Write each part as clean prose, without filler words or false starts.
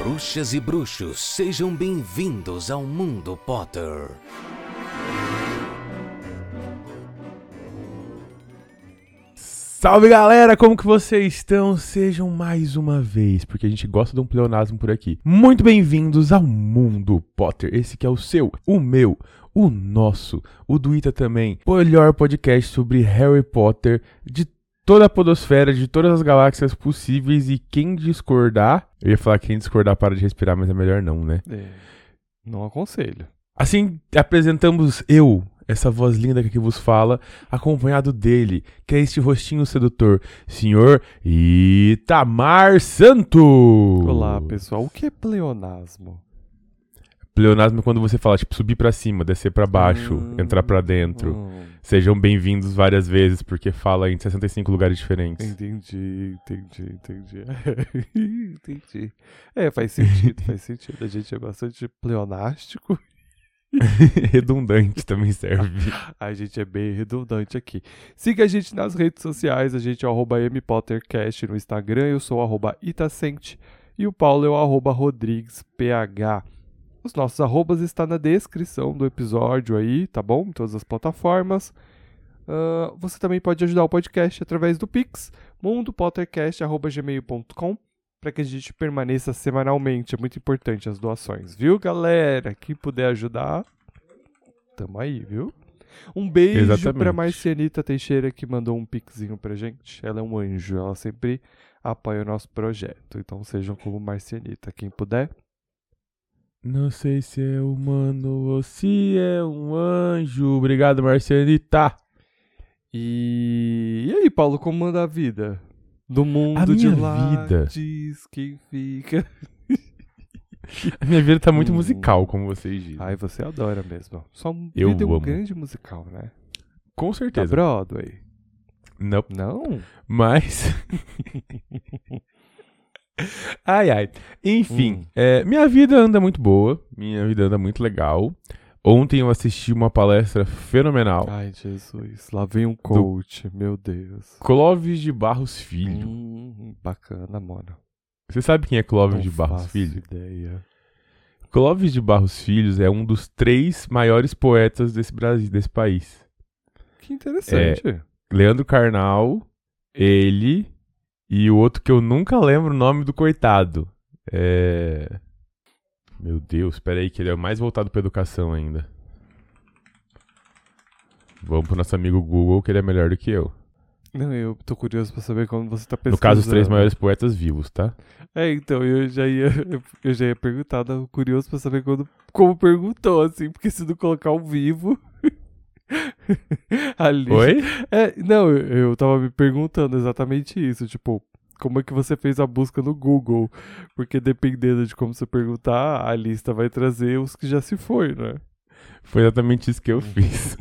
Bruxas e bruxos, sejam bem-vindos ao Mundo Potter. Salve galera, como que vocês estão? Sejam mais uma vez, porque a gente gosta de um pleonasmo por aqui. Muito bem-vindos ao Mundo Potter, esse que é o seu, o meu, o nosso, o do Ita também, o melhor podcast sobre Harry Potter de toda a podosfera, de todas as galáxias possíveis, e quem discordar, eu ia falar quem discordar para de respirar, mas é melhor não, né? Não aconselho. Assim, apresentamos eu, essa voz linda que aqui vos fala, acompanhado dele, que é este rostinho sedutor, senhor Itamar Santos. Olá, pessoal. O que é pleonasmo? Pleonasmo é quando você fala, tipo, subir pra cima, descer pra baixo, entrar pra dentro. Sejam bem-vindos várias vezes, porque fala em 65 lugares diferentes. Entendi. Entendi. Faz sentido. A gente é bastante pleonástico. Redundante também serve. A gente é bem redundante aqui. Siga a gente nas redes sociais, a gente é o @mpottercast no Instagram, eu sou o @itacente e o Paulo é o @rodriguesph. Os nossos arrobas estão na descrição do episódio aí, tá bom? Em todas as plataformas. Você também pode ajudar o podcast através do Pix, mundopottercast@gmail.com, para que a gente permaneça semanalmente. É muito importante as doações, viu, galera? Quem puder ajudar, tamo aí, viu? Um beijo pra Marcianita Teixeira, que mandou um pixinho pra gente. Ela é um anjo, ela sempre apoia o nosso projeto. Então sejam como Marcianita, quem puder. Não sei se é humano ou se é um anjo. Obrigado, Marcianita. E aí, Paulo, como anda a vida? Do mundo de lá, vida. diz quem fica. A minha vida tá muito musical, como vocês dizem. Ai, você adora mesmo. Sua Eu vida é um amo. grande musical, né? Com Da certeza. Broadway. Nope. Não? Mas... ai. Enfim, minha vida anda muito boa. Minha vida anda muito legal. Ontem eu assisti uma palestra fenomenal. Ai, Jesus. Lá vem um coach, meu Deus. Clóvis de Barros Filho. Bacana, mano. Você sabe quem é Clóvis Não de Barros faço Filho? ideia. Clóvis de Barros Filho é um dos 3 maiores poetas desse Brasil, desse país. Que interessante. Leandro Carnal, ele e o outro que eu nunca lembro o nome do coitado. Meu Deus, peraí, que ele é o mais voltado pra educação ainda. Vamos pro nosso amigo Google, que ele é melhor do que eu. Não, eu tô curioso pra saber como você tá pesquisando. No caso, os 3 maiores poetas vivos, tá? Então, eu já ia perguntar, tava curioso pra saber como perguntou, assim, porque se não colocar um vivo... ali... Oi? Não, eu tava me perguntando exatamente isso, tipo, como é que você fez a busca no Google? Porque dependendo de como você perguntar, a lista vai trazer os que já se foi, né? Foi exatamente isso que eu fiz.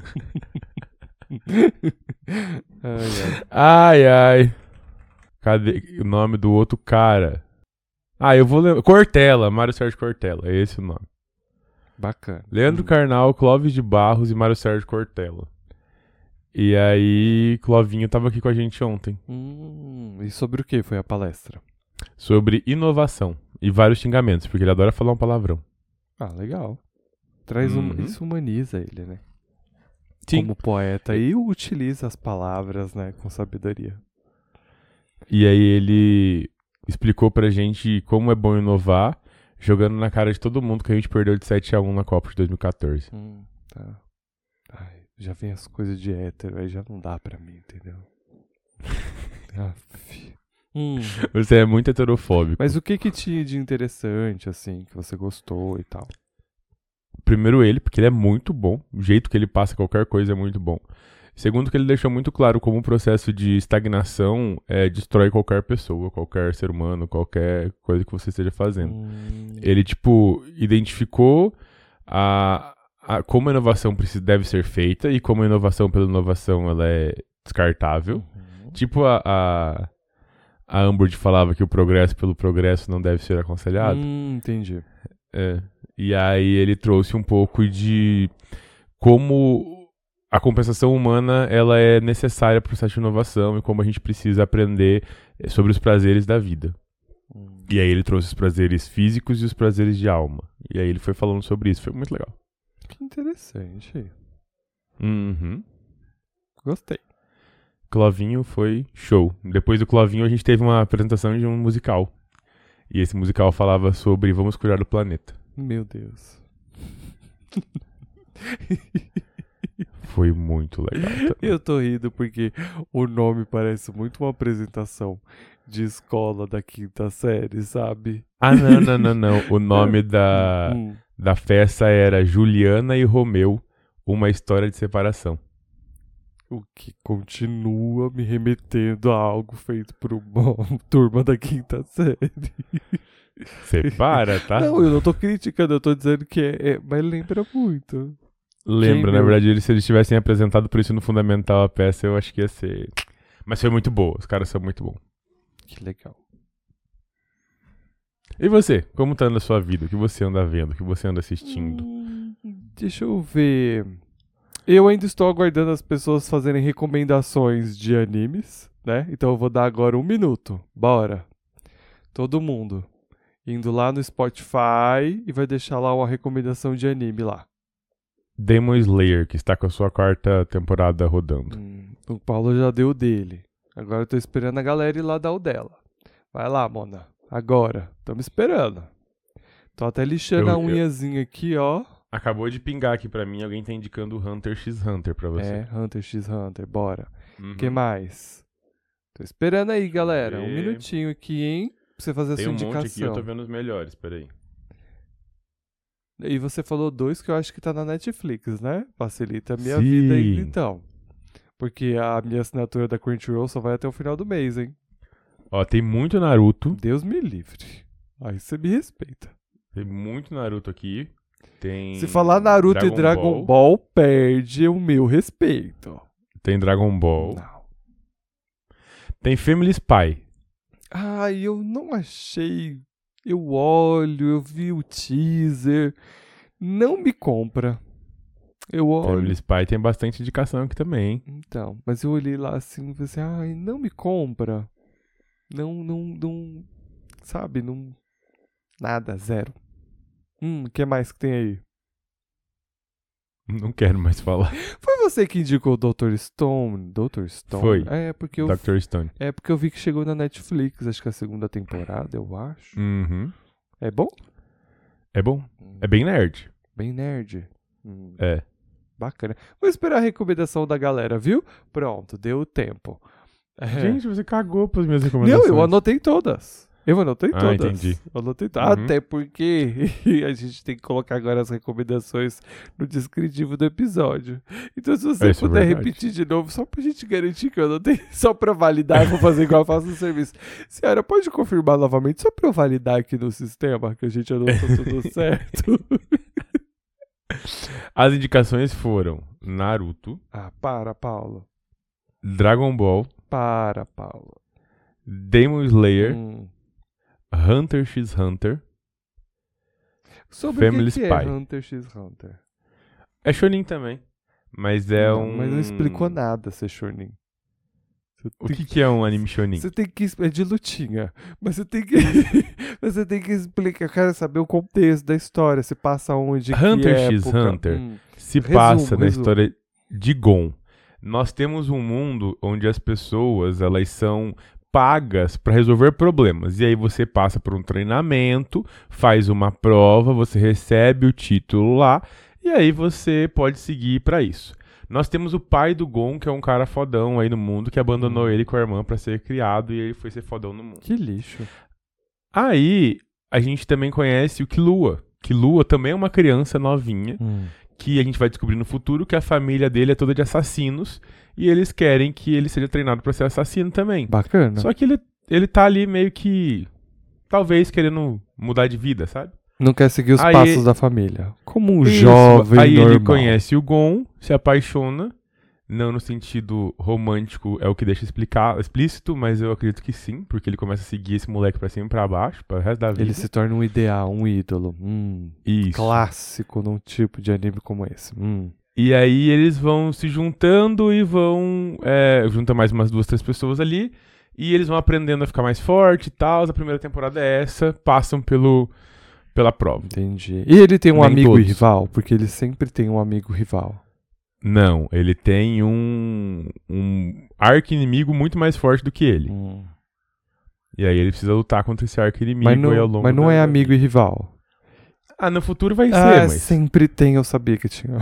Ai. Cadê o nome do outro cara? Eu vou lembrar. Cortella, Mário Sérgio Cortella, é esse o nome. Bacana. Leandro Carnal, Clóvis de Barros e Mário Sérgio Cortella. E aí, Clovinho tava aqui com a gente ontem. E sobre o que foi a palestra? Sobre inovação e vários xingamentos, porque ele adora falar um palavrão. Legal. Isso humaniza ele, né? Sim. Como poeta, e utiliza as palavras, né, com sabedoria. E aí ele explicou pra gente como é bom inovar, jogando na cara de todo mundo que a gente perdeu de 7-1 na Copa de 2014. Tá. Já vem as coisas de hétero, aí já não dá pra mim, entendeu? Você é muito heterofóbico. Mas o que tinha de interessante, assim, que você gostou e tal? Primeiro ele, porque ele é muito bom. O jeito que ele passa qualquer coisa é muito bom. Segundo, que ele deixou muito claro como o processo de estagnação destrói qualquer pessoa, qualquer ser humano, qualquer coisa que você esteja fazendo. Ele, identificou como a inovação deve ser feita e como a inovação pela inovação ela é descartável. Tipo a Umbridge falava que o progresso pelo progresso não deve ser aconselhado. Entendi. E aí ele trouxe um pouco de como a compensação humana ela é necessária para o processo de inovação e como a gente precisa aprender sobre os prazeres da vida. E aí ele trouxe os prazeres físicos e os prazeres de alma. E aí ele foi falando sobre isso, foi muito legal. Que interessante. Uhum. Gostei. Clovinho foi show. Depois do Clovinho a gente teve uma apresentação de um musical. E esse musical falava sobre Vamos Cuidar do Planeta. Meu Deus. Foi muito legal também. Eu tô rindo porque o nome parece muito uma apresentação de escola da 5ª série, sabe? Ah, não. O nome da festa era Juliana e Romeu, uma história de separação. O que continua me remetendo a algo feito por uma turma da 5ª série. Separa, tá? Não, eu não tô criticando, eu tô dizendo que mas lembra muito. Lembra, Quem na viu? verdade, se eles tivessem apresentado por isso no Fundamental a peça, eu acho que ia ser... Mas foi muito boa, os caras são muito bons. Que legal. E você? Como tá na sua vida? O que você anda vendo? O que você anda assistindo? Deixa eu ver. Eu ainda estou aguardando as pessoas fazerem recomendações de animes, né? Então eu vou dar agora 1 minuto. Bora. Todo mundo. Indo lá no Spotify e vai deixar lá uma recomendação de anime lá. Demon Slayer, que está com a sua 4ª temporada rodando. O Paulo já deu o dele. Agora eu tô esperando a galera ir lá dar o dela. Vai lá, Mona. Agora. Tamo esperando. Tô até lixando a unhazinha aqui, ó. Acabou de pingar aqui pra mim, alguém tá indicando Hunter x Hunter pra você. É, Hunter x Hunter, bora. Uhum. Que mais? Tô esperando aí, galera. E... 1 minutinho aqui, hein? Pra você fazer a Tem sua um indicação. monte aqui, eu tô vendo os melhores, peraí. E você falou 2 que eu acho que tá na Netflix, né? Facilita a minha Sim. vida ainda, então. Porque a minha assinatura da Crunchyroll só vai até o final do mês, hein? Ó, tem muito Naruto. Deus me livre. Aí você me respeita. Tem muito Naruto aqui. Tem... Se falar Naruto e Dragon Ball, perde o meu respeito. Tem Dragon Ball. Não. Tem Family Spy. Ai, eu não achei. Eu olho, eu vi o teaser. Não me compra. Eu olho. Family Spy tem bastante indicação aqui também, hein? Então, mas eu olhei lá assim e falei assim, ai, não me compra. Não, sabe, não, nada, zero. O que mais que tem aí? Não quero mais falar. Foi você que indicou o Dr. Stone? Dr. Stone? Foi. Porque eu Dr. Stone. porque eu vi que chegou na Netflix, acho que a 2ª temporada, eu acho. Uhum. É bom? É bom. É bem nerd. Bem nerd. É. Bacana. Vou esperar a recomendação da galera, viu? Pronto, deu tempo. Gente, você cagou pras minhas recomendações. Não, eu anotei todas. Eu anotei todas. Entendi. Eu anotei Uhum. Até porque a gente tem que colocar agora as recomendações no descritivo do episódio. Então, se você Isso é puder verdade. repetir de novo, só pra gente garantir que eu anotei, só pra validar, eu vou fazer igual eu faço no serviço. Senhora, pode confirmar novamente, só pra eu validar aqui no sistema, que a gente anotou tudo certo. As indicações foram Naruto, Para, Paulo. Dragon Ball, Para, Paulo. Demon Slayer, Hum. Hunter x Hunter. Sobre Family o que é Spy. Hunter x Hunter? É Shonen também. Mas é Não, mas não explicou nada ser Shonen. O que é um anime Shonen? Você tem que... É de lutinha. Mas você tem que... você tem que explicar. Eu quero saber o contexto da história. Se passa onde, Hunter que x época. Hunter Hum. se Resumo, passa na resumo. história de Gon. Nós temos um mundo onde as pessoas, elas são pagas para resolver problemas. E aí você passa por um treinamento, faz uma prova, você recebe o título lá, e aí você pode seguir para isso. Nós temos o pai do Gon, que é um cara fodão aí no mundo, que abandonou ele com a irmã para ser criado, e ele foi ser fodão no mundo. Que lixo. Aí, a gente também conhece o Killua. Killua também é uma criança novinha, que a gente vai descobrir no futuro que a família dele é toda de assassinos, e eles querem que ele seja treinado pra ser assassino também. Bacana. Só que ele tá ali meio que, talvez, querendo mudar de vida, sabe? Não quer seguir os Aí- passos da família. Como um Isso, jovem aí normal. ele conhece o Gon, se apaixona, não no sentido romântico, é o que deixa explícito, mas eu acredito que sim, porque ele começa a seguir esse moleque pra cima e pra baixo, pro resto da vida. Ele se torna um ideal, um ídolo. Isso. Clássico num tipo de anime como esse. E aí eles vão se juntando e vão... junta mais umas 2, 3 pessoas ali. E eles vão aprendendo a ficar mais forte e tal. A primeira temporada é essa, passam pela prova. Entendi. E ele tem um Nem amigo todos. rival? Porque ele sempre tem um amigo rival. Não, ele tem um arqui-inimigo muito mais forte do que ele. E aí ele precisa lutar contra esse arqui-inimigo aí ao longo Mas não da- é amigo e rival. Ah, no futuro vai ser, Ah, mas... sempre tem, eu sabia que tinha.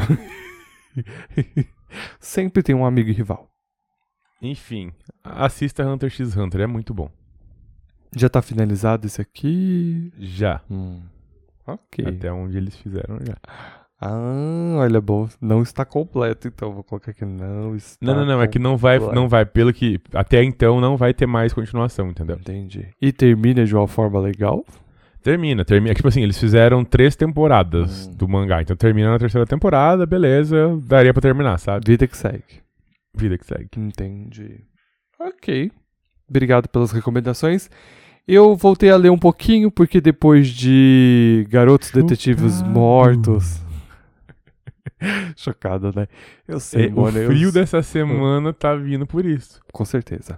Sempre tem um amigo e rival. Enfim, assista Hunter x Hunter, é muito bom. Já tá finalizado esse aqui? Já. Ok. Até onde eles fizeram já. Ah, olha, bom. Não está completo, então. Vou colocar aqui. Não está Não, é que não vai, pelo que... Até então não vai ter mais continuação, entendeu? Entendi. E termina de uma forma legal? Termina. É tipo assim, eles fizeram 3 temporadas do mangá. Então termina na 3ª temporada, beleza, daria pra terminar, sabe? Vida que segue. Vida que segue. Entendi. Ok. Obrigado pelas recomendações. Eu voltei a ler um pouquinho, porque depois de Garotos Detetives Chocado. Mortos... Chocado, né? Eu sei, O mano. frio dessa semana tá vindo por isso. Com certeza.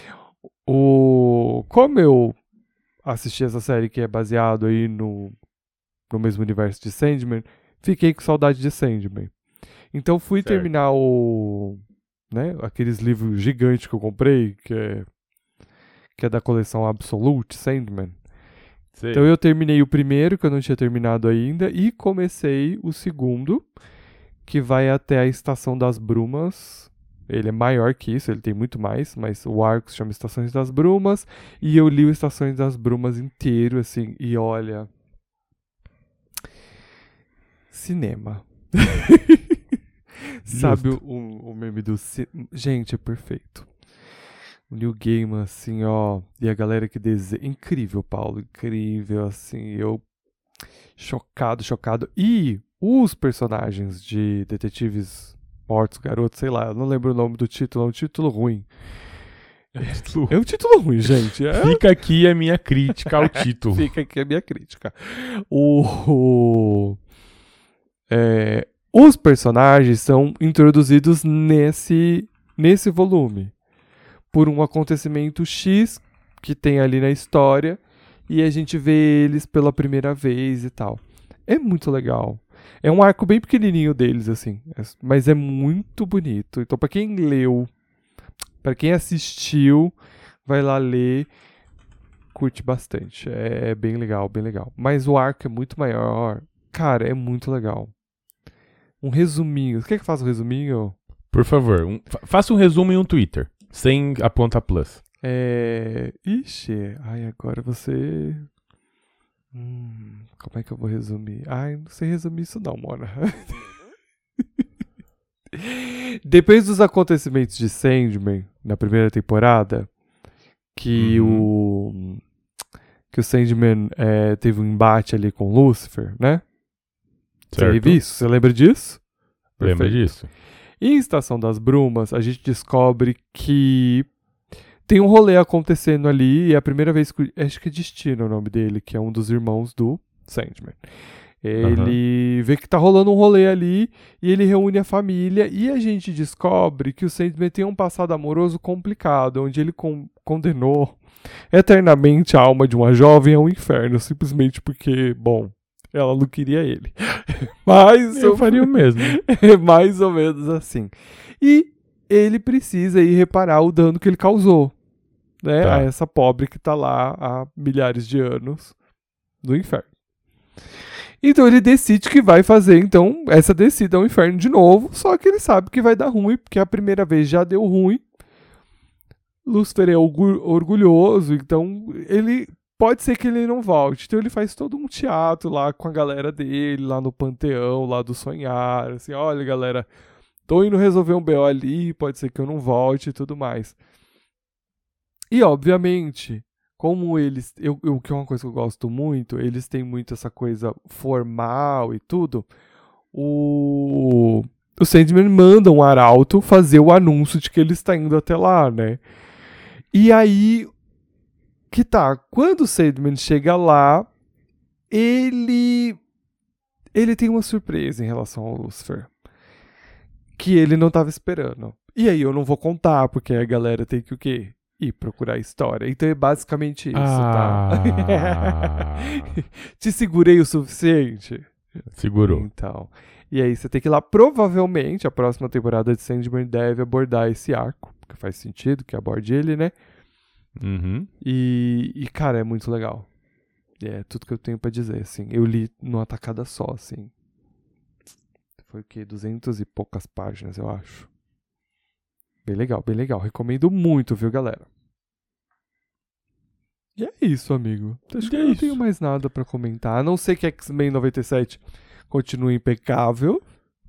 Como eu assisti essa série que é baseado aí no mesmo universo de Sandman, fiquei com saudade de Sandman. Então fui Certo. terminar aqueles livros gigantes que eu comprei, que é da coleção Absolute Sandman. Sei. Então eu terminei o primeiro, que eu não tinha terminado ainda, e comecei o segundo, que vai até a Estação das Brumas. Ele é maior que isso, ele tem muito mais, mas o arco se chama Estações das Brumas, e eu li o Estações das Brumas inteiro, assim, e olha... Cinema. Sabe o meme do... Gente, é perfeito. O Neil Gaiman, assim, ó, e a galera que desenha... Incrível, Paulo, incrível, assim, eu... Chocado. E os personagens de Detetives Mortos, Garotos, sei lá, eu não lembro o nome do título, é um título ruim. É um título ruim, gente. Fica aqui a minha crítica ao título. Fica aqui a minha crítica. Os personagens são introduzidos nesse volume por um acontecimento X que tem ali na história e a gente vê eles pela primeira vez e tal. É muito legal. É um arco bem pequenininho deles, assim, mas é muito bonito. Então, pra quem leu, pra quem assistiu, vai lá ler, curte bastante. É bem legal, bem legal. Mas o arco é muito maior. Cara, é muito legal. Um resuminho. Você quer que eu faça um resuminho? Por favor, faça um resumo em um Twitter, sem a ponta plus. Ixi, agora você... como é que eu vou resumir? Não sei resumir isso não, Mona. Depois dos acontecimentos de Sandman, na primeira temporada, que o Sandman teve um embate ali com Lucifer, né? Você viu isso? Você lembra disso? Lembra Perfeito. disso? E em Estação das Brumas, a gente descobre que tem um rolê acontecendo ali, e é a primeira vez que... Acho que é Destino o nome dele, que é um dos irmãos do Sandman. Ele vê que tá rolando um rolê ali, e ele reúne a família, e a gente descobre que o Sandman tem um passado amoroso complicado, onde ele condenou eternamente a alma de uma jovem ao inferno, simplesmente porque, bom, ela não queria ele. Mas Eu faria o mesmo. É mais ou menos assim. E ele precisa ir reparar o dano que ele causou, né, Tá. a essa pobre que tá lá há milhares de anos no inferno. Então ele decide que vai fazer então essa descida ao inferno de novo, só que ele sabe que vai dar ruim, porque a primeira vez já deu ruim. Lúcifer é orgulhoso, então ele pode ser que ele não volte. Então ele faz todo um teatro lá com a galera dele, lá no panteão, lá do sonhar, assim, olha galera, tô indo resolver um BO ali, pode ser que eu não volte e tudo mais. E obviamente, como eles, que é uma coisa que eu gosto muito, eles têm muito essa coisa formal e tudo, o Sandman manda um arauto fazer o anúncio de que ele está indo até lá, né? E aí, quando o Sandman chega lá, ele tem uma surpresa em relação ao Lucifer, que ele não estava esperando. E aí eu não vou contar, porque a galera tem que o quê? e procurar a história. Então é basicamente isso, Ah. tá? Te segurei o suficiente? Segurou. Então. E aí você tem que ir lá. Provavelmente a próxima temporada de Sandman deve abordar esse arco. Porque faz sentido que aborde ele, né? Uhum. E, cara, é muito legal. É tudo que eu tenho pra dizer, assim. Eu li numa tacada só, assim. Foi o quê? 200 e poucas páginas, eu acho. Bem legal, bem legal. Recomendo muito, viu, galera? E é isso, amigo. Acho que eu não tenho mais nada pra comentar. A não ser que X-Men 97 continue impecável.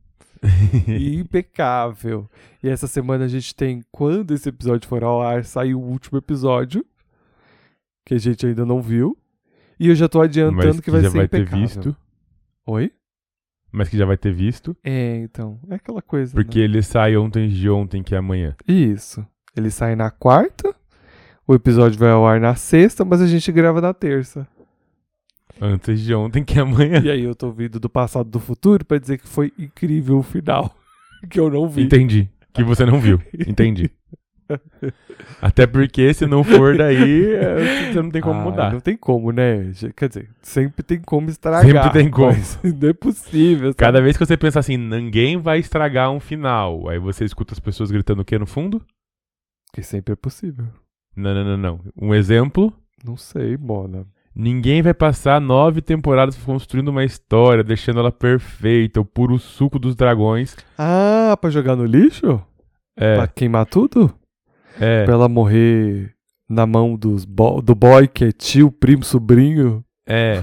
Impecável. E essa semana a gente tem, quando esse episódio for ao ar, sai o último episódio. Que a gente ainda não viu. E eu já tô adiantando Mas que vai já ser vai impecável. ter visto. Oi? Mas que já vai ter visto. É, então. É aquela coisa, Porque né? ele sai ontem de ontem, que é amanhã. Isso. Ele sai na quarta. O episódio vai ao ar na sexta, mas a gente grava na terça. Antes de ontem, que é amanhã. E aí eu tô vindo do passado do futuro pra dizer que foi incrível o final. Que eu não vi. Entendi. Que você não viu. Entendi. Até porque se não for daí, você não tem como mudar. Não tem como, né? Quer dizer, sempre tem como estragar. Sempre tem como. mas não é possível. Sabe? Cada vez que você pensa assim, ninguém vai estragar um final. Aí você escuta as pessoas gritando o quê no fundo? Que sempre é possível. Não. Um exemplo. Não sei, Mona. Ninguém vai passar 9 temporadas construindo uma história, deixando ela perfeita, o puro suco dos dragões. Ah, pra jogar no lixo? Pra queimar tudo? É. Pra ela morrer na mão do boy que é tio, primo, sobrinho? É.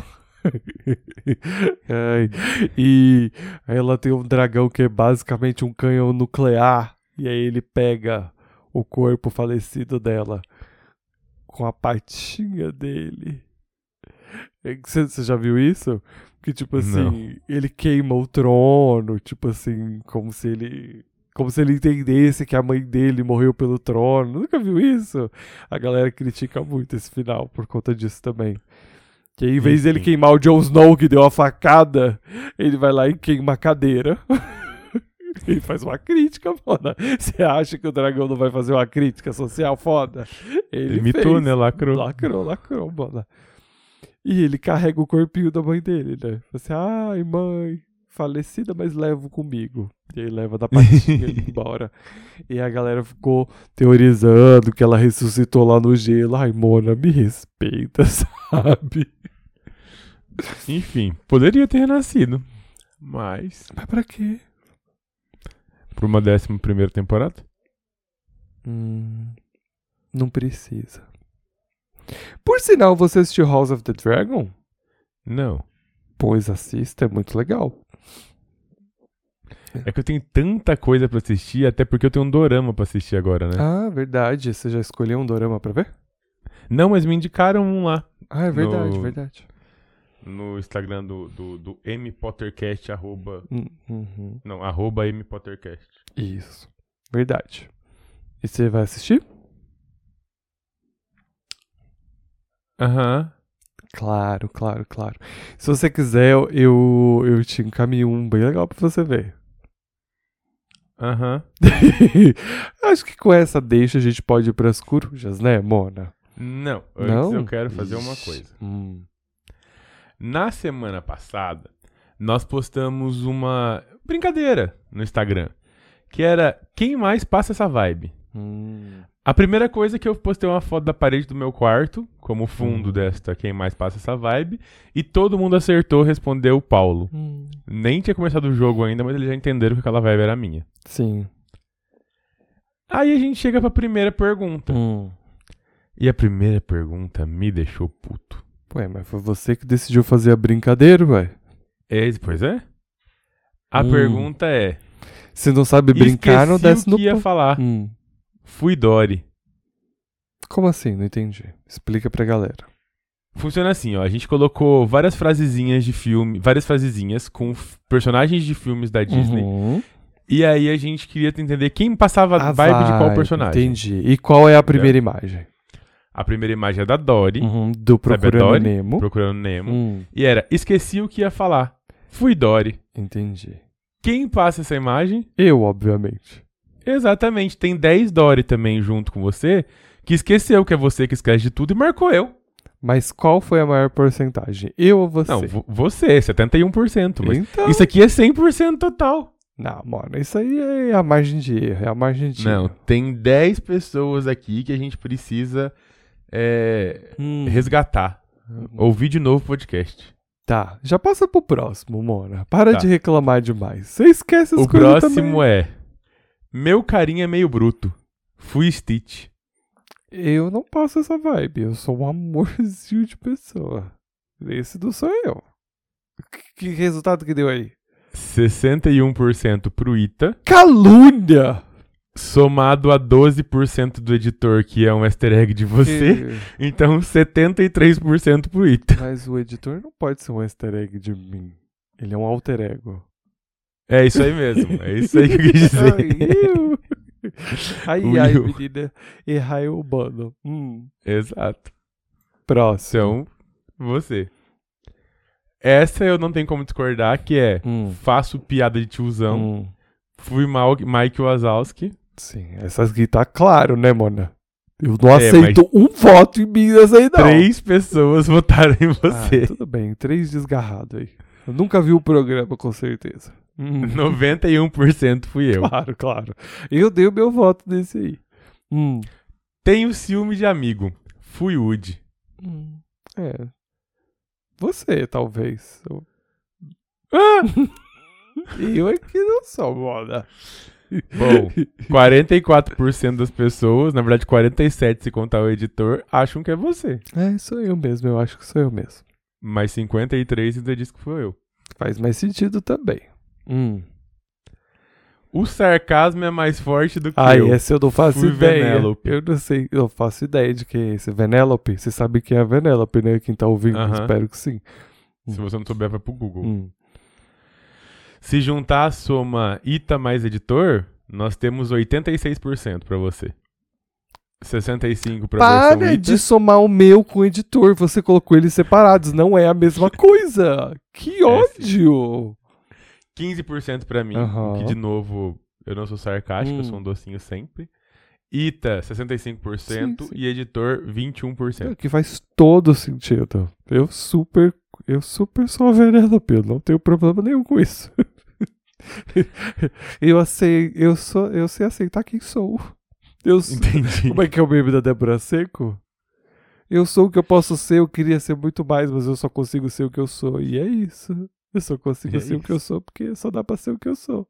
Ai, e aí ela tem um dragão que é basicamente um canhão nuclear. E aí ele pega o corpo falecido dela com a patinha dele. Você já viu isso? Que tipo assim, Não. ele queima o trono, tipo assim, como se ele entendesse que a mãe dele morreu pelo trono. Nunca viu isso? A galera critica muito esse final por conta disso também. Que aí, em vez dele queimar o Jon Snow que deu a facada, ele vai lá e queima a cadeira. Ele faz uma crítica, foda. Você acha que o dragão não vai fazer uma crítica social foda? Ele imitou, fez. né? Lacrou. Lacrou, mano. E ele carrega o corpinho da mãe dele, né? Assim, ai, mãe, falecida, mas levo comigo. E aí leva da patinha embora. E a galera ficou teorizando que ela ressuscitou lá no gelo. Ai, Mona, me respeita, sabe? Enfim, poderia ter renascido. Mas pra quê? por uma 11ª temporada? Não precisa. Por sinal, você assistiu House of the Dragon? Não. Pois assista, é muito legal. É que eu tenho tanta coisa pra assistir, até porque eu tenho um dorama pra assistir agora, né? Ah, verdade. Você já escolheu um dorama pra ver? Não, mas me indicaram um lá. Ah, é verdade, No- verdade. No Instagram do mpottercast, Uhum. Não, @mpottercast. Isso. Verdade. E você vai assistir? Aham. Claro. Se você quiser, eu te encaminho um bem legal pra você ver. Aham. Acho que com essa deixa a gente pode ir pras corujas, né, Mona? Não, antes Não? eu quero fazer uma Ixi. coisa. Na semana passada, nós postamos uma brincadeira no Instagram, que era quem mais passa essa vibe. A primeira coisa é que eu postei uma foto da parede do meu quarto, como fundo desta quem mais passa essa vibe, e todo mundo acertou, respondeu o Paulo. Nem tinha começado o jogo ainda, mas eles já entenderam que aquela vibe era minha. Sim. Aí a gente chega pra primeira pergunta. E a primeira pergunta me deixou puto. Ué, mas foi você que decidiu fazer a brincadeira, ué. Pois é? A pergunta é... Se não sabe brincar, não desce Esqueci no o que ia pão. falar. Fui Dory. Como assim? Não entendi. Explica pra galera. Funciona assim, ó. A gente colocou várias frasezinhas de filme, várias frasezinhas com personagens de filmes da Disney. E aí a gente queria entender quem passava a vibe de qual personagem. Entendi. E qual é a primeira imagem? A primeira imagem é da Dory, Do Procurando Dory? Nemo. Procurando Nemo. E era, esqueci o que ia falar. Fui Dory. Entendi. Quem passa essa imagem? Eu, obviamente. Exatamente. Tem 10 Dory também junto com você, que esqueceu que é você que esquece de tudo e marcou eu. Mas qual foi a maior porcentagem? Eu ou você? Não, você, 71%. Mas Então... isso aqui é 100% total. Não, mano, isso aí é a margem de erro, é a margem de Não, erro. tem 10 pessoas aqui que a gente precisa resgatar. Ouvir de novo o podcast. Tá, já passa pro próximo, Mona. Para Tá. de reclamar demais. Você esquece as O coisas próximo também. é... Meu carinha é meio bruto. Fui Stitch. Eu não passo essa vibe, eu sou um amorzinho de pessoa. Esse não sou eu. Que resultado que deu aí? 61% pro Ita, Calúnia! somado a 12% do editor, que é um easter egg de você. Então, 73% pro Ita. Mas o editor não pode ser um easter egg de mim. Ele é um alter ego. É isso aí mesmo. É isso aí que eu quis dizer. Ai, Will. menina. Errar é humano. Exato. Próximo. Então, você. Essa eu não tenho como discordar, que é faço piada de tiozão. Fui Mike Wazowski. Sim, essas aqui tá claro, né, Mona? Eu não aceito um voto em mim nessa aí, não. 3 pessoas votaram em você. Tudo bem, 3 desgarrados aí. Eu nunca vi o programa, com certeza. 91% fui eu. Claro. Eu dei o meu voto nesse aí. Tenho ciúme de amigo. Fui Woody. É. Você, talvez. Eu é que não sou, Mona. Bom, 44% das pessoas, na verdade 47% se contar o editor, acham que é você. Sou eu mesmo, eu acho que sou eu mesmo. Mas 53% ainda diz que foi eu. Faz mais sentido também. O sarcasmo é mais forte do que eu. Esse eu não faço Fui ideia. Venélope. Eu não sei, eu não faço ideia de quem é esse. Venélope? Você sabe quem é a Venélope, né? Quem tá ouvindo, espero que sim. Se você não souber, vai pro Google. Se juntar a soma Ita mais editor, nós temos 86% pra você. 65% pra versão Para Ita. de somar o meu com o editor. Você colocou eles separados. Não é a mesma coisa. Que ódio. 15% pra mim, Aham. que de novo, eu não sou sarcástico, eu sou um docinho sempre. Ita, 65% Sim. e editor, 21%. Que faz todo sentido. Eu super sou a Venélope. Eu não tenho problema nenhum com isso. Eu sei aceitar quem sou. Entendi. Como é que é o meme da Débora Seco? Eu sou o que eu posso ser, eu queria ser muito mais, mas eu só consigo ser o que eu sou. E é isso. Eu só consigo ser o que eu sou porque só dá pra ser o que eu sou.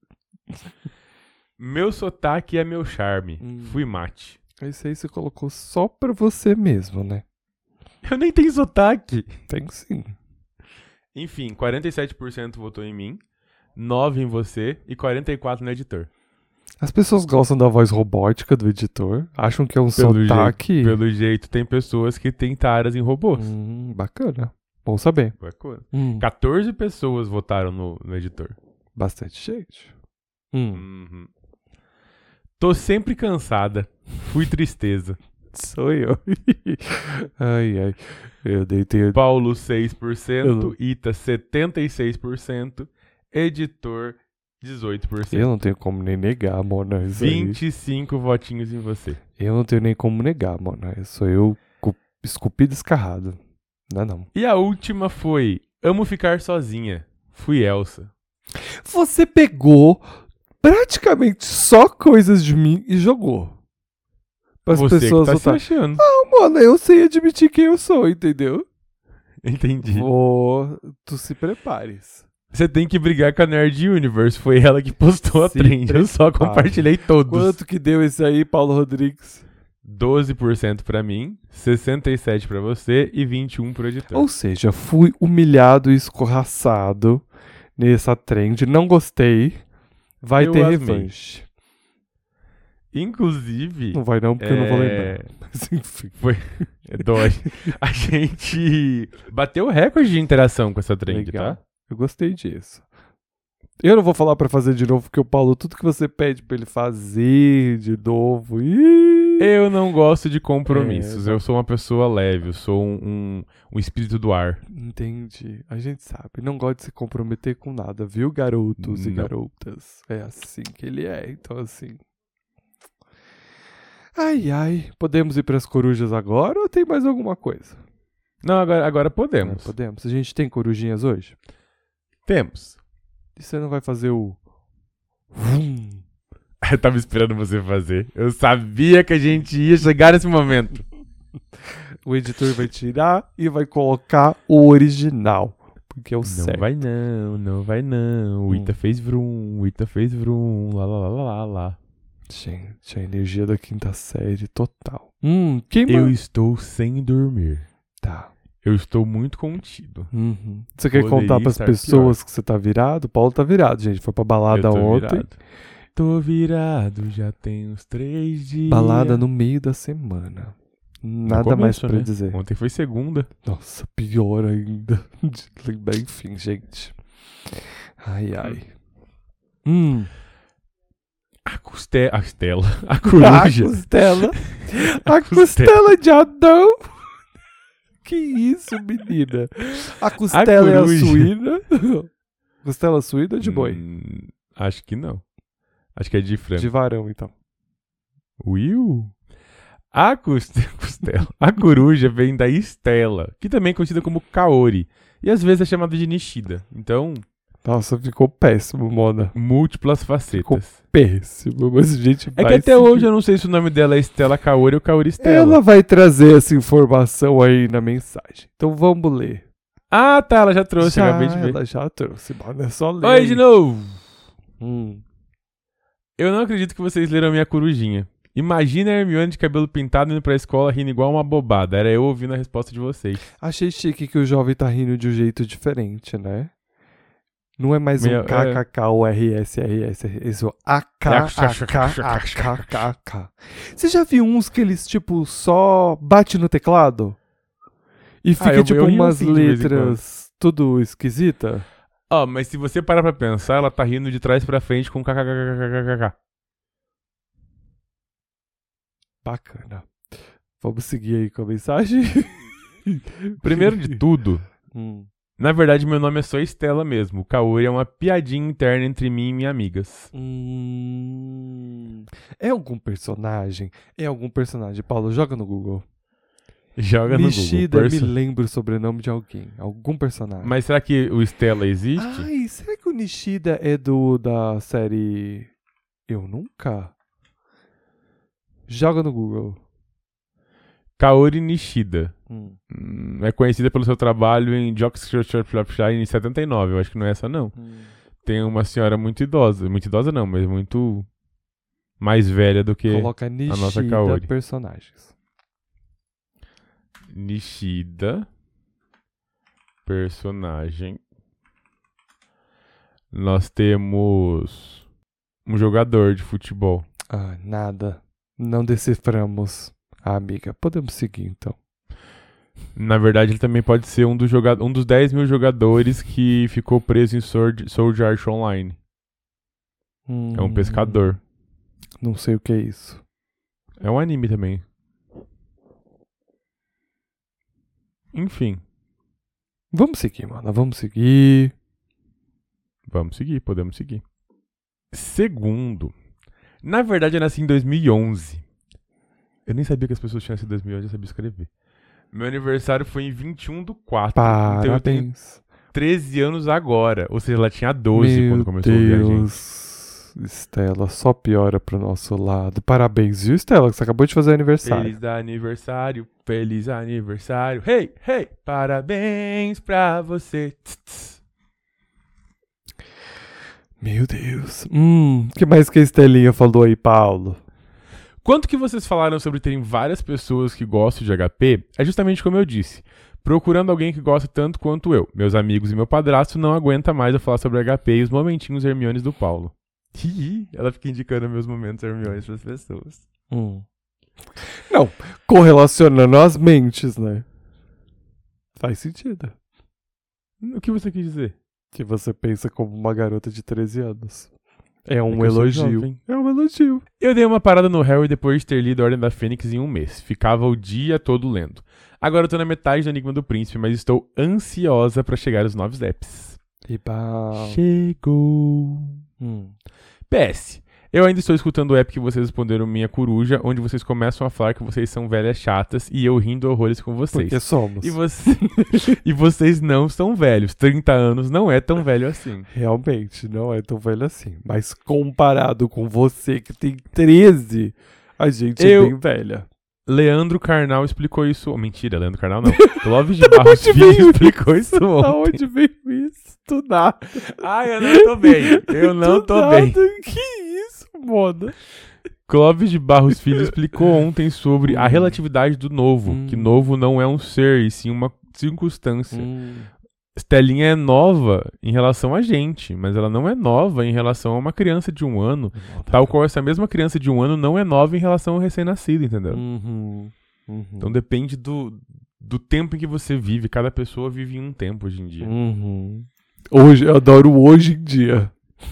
Meu sotaque é meu charme. Fui mate. Esse aí você colocou só pra você mesmo, né? Eu nem tenho sotaque. Tem sim. Enfim, 47% votou em mim, 9% em você e 44% no editor. As pessoas gostam da voz robótica do editor, acham que é um sotaque. Pelo jeito, tem pessoas que têm taras em robôs. Bacana. Bom saber. Bacana. 14 pessoas votaram no editor. Bastante gente. Tô sempre cansada. Fui tristeza. Sou eu. Ai. Eu deitei. Paulo, 6%. Ita, 76%. Editor, 18%. Eu não tenho como nem negar, Mona. 25 votinhos em você. Eu não tenho nem como negar, Mona. Sou eu esculpido descarrado. Não. E a última foi: amo ficar sozinha. Fui Elsa. Você pegou praticamente só coisas de mim e jogou. Para as Você pessoas que tá votarem. se achando. Mano, eu sei admitir quem eu sou, entendeu? Entendi. Tu se prepares. Você tem que brigar com a Nerd Universe. Foi ela que postou a Se trend. Eu só prepara. compartilhei todos. Quanto que deu esse aí, Paulo Rodrigues? 12% pra mim, 67% pra você e 21% pro editor. Ou seja, fui humilhado e escorraçado nessa trend. Não gostei. Vai Eu ter amei. revanche. Inclusive... Não vai não, porque eu não vou lembrar. Mas enfim. Dói. A gente bateu o recorde de interação com essa trend, Legal. tá? Eu gostei disso. Eu não vou falar pra fazer de novo, porque o Paulo, tudo que você pede pra ele fazer de novo... Eu não gosto de compromissos. não. Eu sou uma pessoa leve. Eu sou um espírito do ar. Entendi. A gente sabe. Não gosta de se comprometer com nada, viu, garotos e Não. garotas? É assim que ele é. Então, assim... Ai, ai. Podemos ir pras corujas agora ou tem mais alguma coisa? Não, agora podemos. Podemos. A gente tem corujinhas hoje? Temos. E você não vai fazer o... Vum. Eu tava esperando você fazer. Eu sabia que a gente ia chegar nesse momento. O editor vai tirar e vai colocar o original. Porque é o certo. Não vai não. O Ita fez vrum, lá, lá, lá, lá, lá. Gente, a energia da quinta série total. Quem Eu estou sem dormir. Tá. Eu estou muito contido. Você quer contar pras pessoas que você tá virado? O Paulo tá virado, gente. Foi pra balada ontem. Tô virado, já tem uns 3 dias. Balada no meio da semana. Nada começo, mais pra né? dizer. Ontem foi segunda. Nossa, pior ainda. De lembrar, enfim, gente. Ai, ai. A costela. A coruja. A costela de Adão. Que isso, menina? A costela é a suína? Costela suína ou de boi? Acho que não. Acho que é de frango. De varão, então. Will? A costela. A coruja vem da estela, que também é conhecida como kaori. E às vezes é chamada de nishida. Então... Nossa, ficou péssimo, Mona. Múltiplas facetas. Ficou péssimo, mas a gente vai... É que até hoje eu não sei se o nome dela é Estela Kaori ou Kaori Estela. Ela vai trazer essa informação aí na mensagem. Então vamos ler. Ah, tá, ela já trouxe, acabei de ver. Ela já trouxe, mano, é só ler. Oi, de novo. Hum. Eu não acredito que vocês leram a minha corujinha. Imagina a Hermione de cabelo pintado indo pra escola rindo igual uma bobada. Era eu ouvindo a resposta de vocês. Achei chique que o jovem tá rindo de um jeito diferente, né? Não é mais um KKK-O-R-S-R-S, isso A-K-A-K-A-K-K. Você já viu uns que eles, tipo, só bate no teclado? E fica, tipo, umas letras tudo esquisita? Ó, mas se você parar pra pensar, ela tá rindo de trás pra frente com KKKKKK. Bacana. Vamos seguir aí com a mensagem? Primeiro de tudo... Na verdade, meu nome é só Estela mesmo. O Kaori é uma piadinha interna entre mim e minhas amigas. É algum personagem? É algum personagem. Paulo, joga no Google. Joga no Google. Nishida, me lembra o sobrenome de alguém. Algum personagem. Mas será que o Estela existe? Ai, será que o Nishida é da série Eu Nunca? Joga no Google. Kaori Nishida. É conhecida pelo seu trabalho em Jockstrap em 79. Eu acho que não é essa, não. Tem uma senhora muito idosa. Muito idosa não, mas muito mais velha do que Coloca Nishida, a nossa Kaori. Personagens. Nishida. Personagem. Nós temos um jogador de futebol. Ah, nada. Não deciframos. Ah, amiga, podemos seguir então. Na verdade, ele também pode ser um dos 10 mil jogadores que ficou preso em Sword Art Online. É um pescador. Não sei o que é isso. É um anime também. Enfim. Vamos seguir, mano. Vamos seguir. Vamos seguir, podemos seguir. Segundo. Na verdade, eu nasci em 2011. Eu nem sabia que as pessoas tinham nascido em 2011, eu sabia escrever. Meu aniversário foi em 21/4. Parabéns. Então eu tenho 13 anos agora. Ou seja, ela tinha 12 quando começou a ouvir a gente. Estela, só piora pro nosso lado. Parabéns, viu, Estela? Que você acabou de fazer aniversário. Feliz aniversário, feliz aniversário. Hey, hey, parabéns pra você. Tss, tss. Meu Deus. Que mais que a Estelinha falou aí, Paulo? Quanto que vocês falaram sobre terem várias pessoas que gostam de HP, é justamente como eu disse. Procurando alguém que gosta tanto quanto eu. Meus amigos e meu padrasto não aguenta mais eu falar sobre HP e os momentinhos Hermiones do Paulo. Ela fica indicando meus momentos Hermiones para as pessoas. Não, correlacionando as mentes, né? Faz sentido. O que você quis dizer? Que você pensa como uma garota de 13 anos. É um que eu sou elogio. jovem. É um elogio. Eu dei uma parada no Harry depois de ter lido a Ordem da Fênix em um mês. Ficava o dia todo lendo. Agora eu tô na metade do Enigma do Príncipe, mas estou ansiosa pra chegar aos novos apps. Eba. Chegou. PS. Eu ainda estou escutando o app que vocês responderam Minha Coruja, onde vocês começam a falar que vocês são velhas chatas e eu rindo horrores com vocês. Porque somos. E vocês não são velhos. 30 anos não é tão velho assim. Realmente, não é tão velho assim. Mas comparado com você que tem 13, a gente é bem velha. Leandro Carnal explicou isso. Oh, mentira, Leandro Carnal não. Clóvis de Barros Filho explicou isso ontem. Aonde veio isso? Do nada. Ai, eu não tô bem. Eu não tô bem. Que isso, moda? Clóvis de Barros Filho explicou ontem sobre a relatividade do novo. Que novo não é um ser, e sim uma circunstância. Estelinha é nova em relação a gente, mas ela não é nova em relação a uma criança de 1 ano. Tal qual essa mesma criança de 1 ano não é nova em relação ao recém-nascido, entendeu? Então depende do tempo em que você vive. Cada pessoa vive em um tempo hoje em dia. Hoje, eu adoro hoje em dia.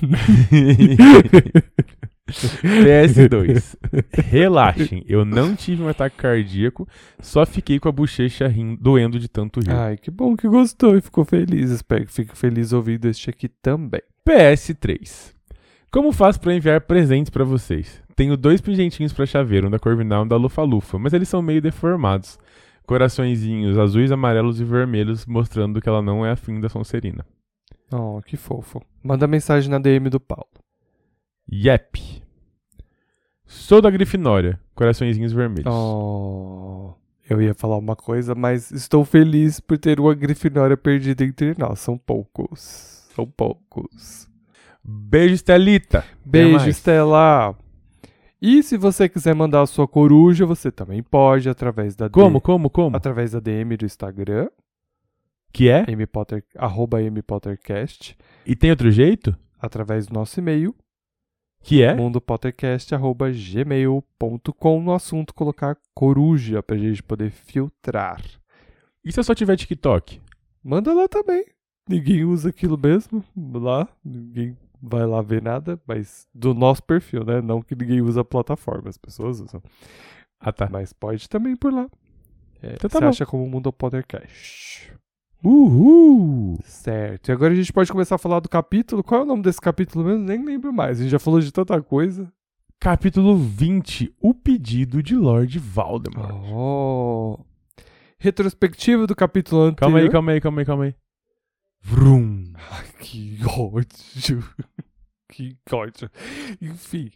PS2. Relaxem, eu não tive um ataque cardíaco, só fiquei com a bochecha doendo de tanto rir. Ai, que bom que gostou e ficou feliz. Espero que fique feliz ouvindo este aqui também. PS3. Como faço pra enviar presentes pra vocês? Tenho 2 pingentinhos pra chaveiro, um da Corvinal e um da Lufa-Lufa, mas eles são meio deformados. Coraçõezinhos azuis, amarelos e vermelhos, mostrando que ela não é afim da Sonserina. Oh, que fofo. Manda mensagem na DM do Paulo. Yep. Sou da Grifinória. Coraçõezinhos vermelhos. Oh, eu ia falar uma coisa, mas estou feliz por ter uma Grifinória perdida entre nós. São poucos. São poucos. Beijo, Estelita. Beijo, Estela. E se você quiser mandar a sua coruja, você também pode através da Como? Através da DM do Instagram. Que é? @mpottercast. E tem outro jeito? Através do nosso e-mail. Que é? mundopottercast@gmail.com. No assunto colocar coruja pra gente poder filtrar. E se eu só tiver TikTok? Manda lá também. Ninguém usa aquilo mesmo lá. Ninguém vai lá ver nada, mas do nosso perfil, né? Não que ninguém usa a plataforma, as pessoas usam. Ah, tá. Mas pode também por lá. Então tá você bom. acha como Mundo Pottercast. Uhul! Certo. E agora a gente pode começar a falar do capítulo. Qual é o nome desse capítulo mesmo? Nem lembro mais. A gente já falou de tanta coisa. Capítulo 20. O pedido de Lord Voldemort. Oh. Retrospectiva do capítulo anterior. Calma aí. Vrum. Ai, que ódio. Que ódio. Enfim.